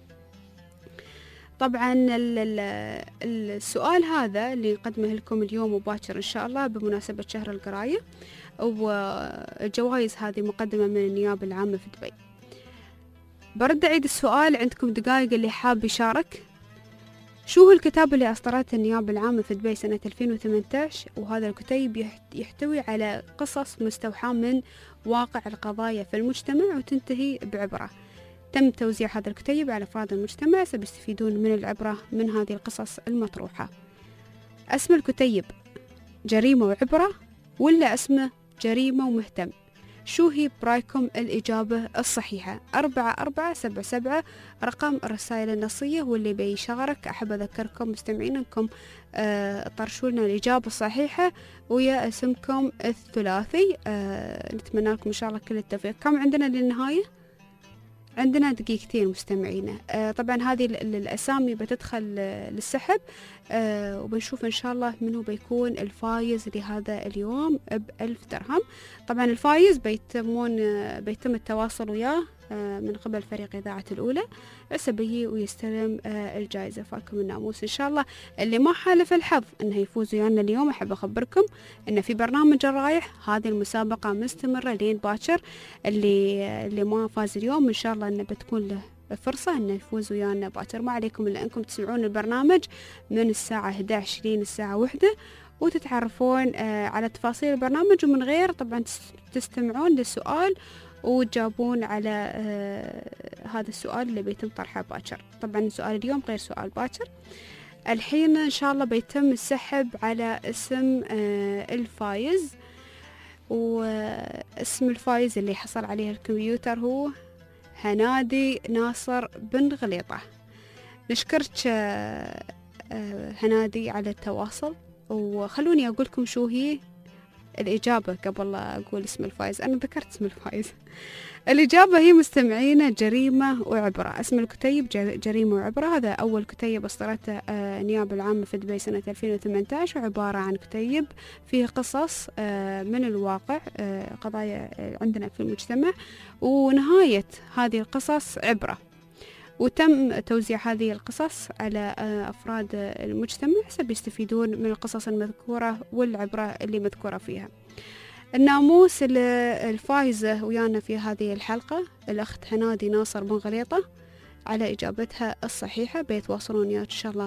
طبعا السؤال هذا اللي نقدمه لكم اليوم وباكر إن شاء الله بمناسبة شهر القراية، والجوائز هذه مقدمة من النيابة العامة في دبي. برد أعيد السؤال، عندكم دقائق اللي حاب يشارك. شو هو الكتاب اللي أصدرته النيابة العامة في دبي سنة 2018؟ وهذا الكتيب يحتوي على قصص مستوحاة من واقع القضايا في المجتمع وتنتهي بعبرة. تم توزيع هذا الكتيب على أفراد المجتمع سيستفيدون من العبرة من هذه القصص المطروحة. اسم الكتيب جريمة وعبرة ولا اسمه جريمة ومهتم؟ شو هي برايكم الإجابة الصحيحة؟ 4477 رقم الرسائل النصية. واللي بيشارك أحب أذكركم مستمعين أنكم طرشوا لنا الإجابة الصحيحة ويا اسمكم الثلاثي. نتمنى لكم إن شاء الله كل التوفيق. كم عندنا للنهاية؟ عندنا دقيقتين مستمعينا. طبعا هذه الأسامي بتدخل للسحب، وبنشوف إن شاء الله منه بيكون الفايز لهذا اليوم ب1000 درهم. طبعا الفايز بيتم التواصل وياه من قبل فريق إذاعة الأولى عسبيه ويستلم الجائزة. فالكم الناموس إن شاء الله. اللي ما حالف الحظ أنه يفوز ويانا اليوم، أحب أخبركم أن في برنامج الرايح هذه المسابقة مستمرة لين باكر. اللي ما فاز اليوم إن شاء الله أنه بتكون له فرصة أنه يفوز ويانا باكر. ما عليكم إلا أنكم تسمعون البرنامج من الساعة 11 لين الساعة 1 وتتعرفون على تفاصيل البرنامج، ومن غير طبعا تستمعون للسؤال وتجاوبون على هذا السؤال اللي بيتم طرحه باكر. طبعا سؤال اليوم غير سؤال باكر. الحين إن شاء الله بيتم السحب على اسم الفايز، واسم الفايز اللي حصل عليه الكمبيوتر هو هنادي ناصر بن غليطة. نشكرك هنادي على التواصل، وخلوني أقولكم شو هي الإجابة قبل لا أقول اسم الفائز. أنا ذكرت اسم الفائز. الإجابة هي مستمعين جريمة وعبرة. اسم الكتيب جريمة وعبرة. هذا أول كتيب أصدرته النيابة العامة في دبي سنة 2018، وعبارة عن كتيب فيه قصص من الواقع، قضايا عندنا في المجتمع، ونهاية هذه القصص عبرة. وتم توزيع هذه القصص على أفراد المجتمع حسب يستفيدون من القصص المذكورة والعبرة اللي مذكورة فيها. الناموس الفائزة ويانا في هذه الحلقة الأخت هنادي ناصر بن غليطة على إجابتها الصحيحة. بيتواصلون يا إن شاء الله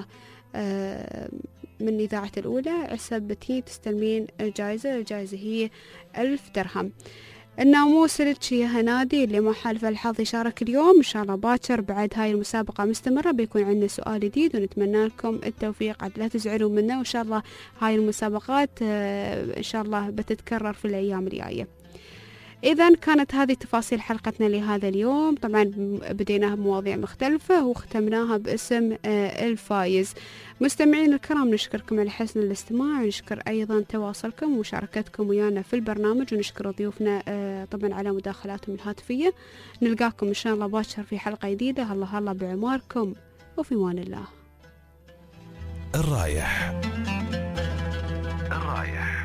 من إذاعة الأولى عسب تستلمين الجائزة. الجائزة هي 1000 درهم. الناموس لك يا هنادي اللي ما حالف الحظ يشارك اليوم إن شاء الله باكر بعد هاي المسابقة مستمرة بيكون عندنا سؤال جديد ونتمنى لكم التوفيق. عاد لا تزعلوا منا وإن شاء الله هاي المسابقات إن شاء الله بتتكرر في الأيام الجاية. إذا كانت هذه تفاصيل حلقتنا لهذا اليوم. طبعا بديناها بمواضيع مختلفة وختمناها باسم الفايز. مستمعين الكرام نشكركم على حسن الاستماع ونشكر أيضا تواصلكم ومشاركتكم ويانا في البرنامج ونشكر ضيوفنا طبعا على مداخلاتهم الهاتفية. نلقاكم إن شاء الله باكر في حلقة جديدة. هلا بعماركم وفي مان الله. الرايح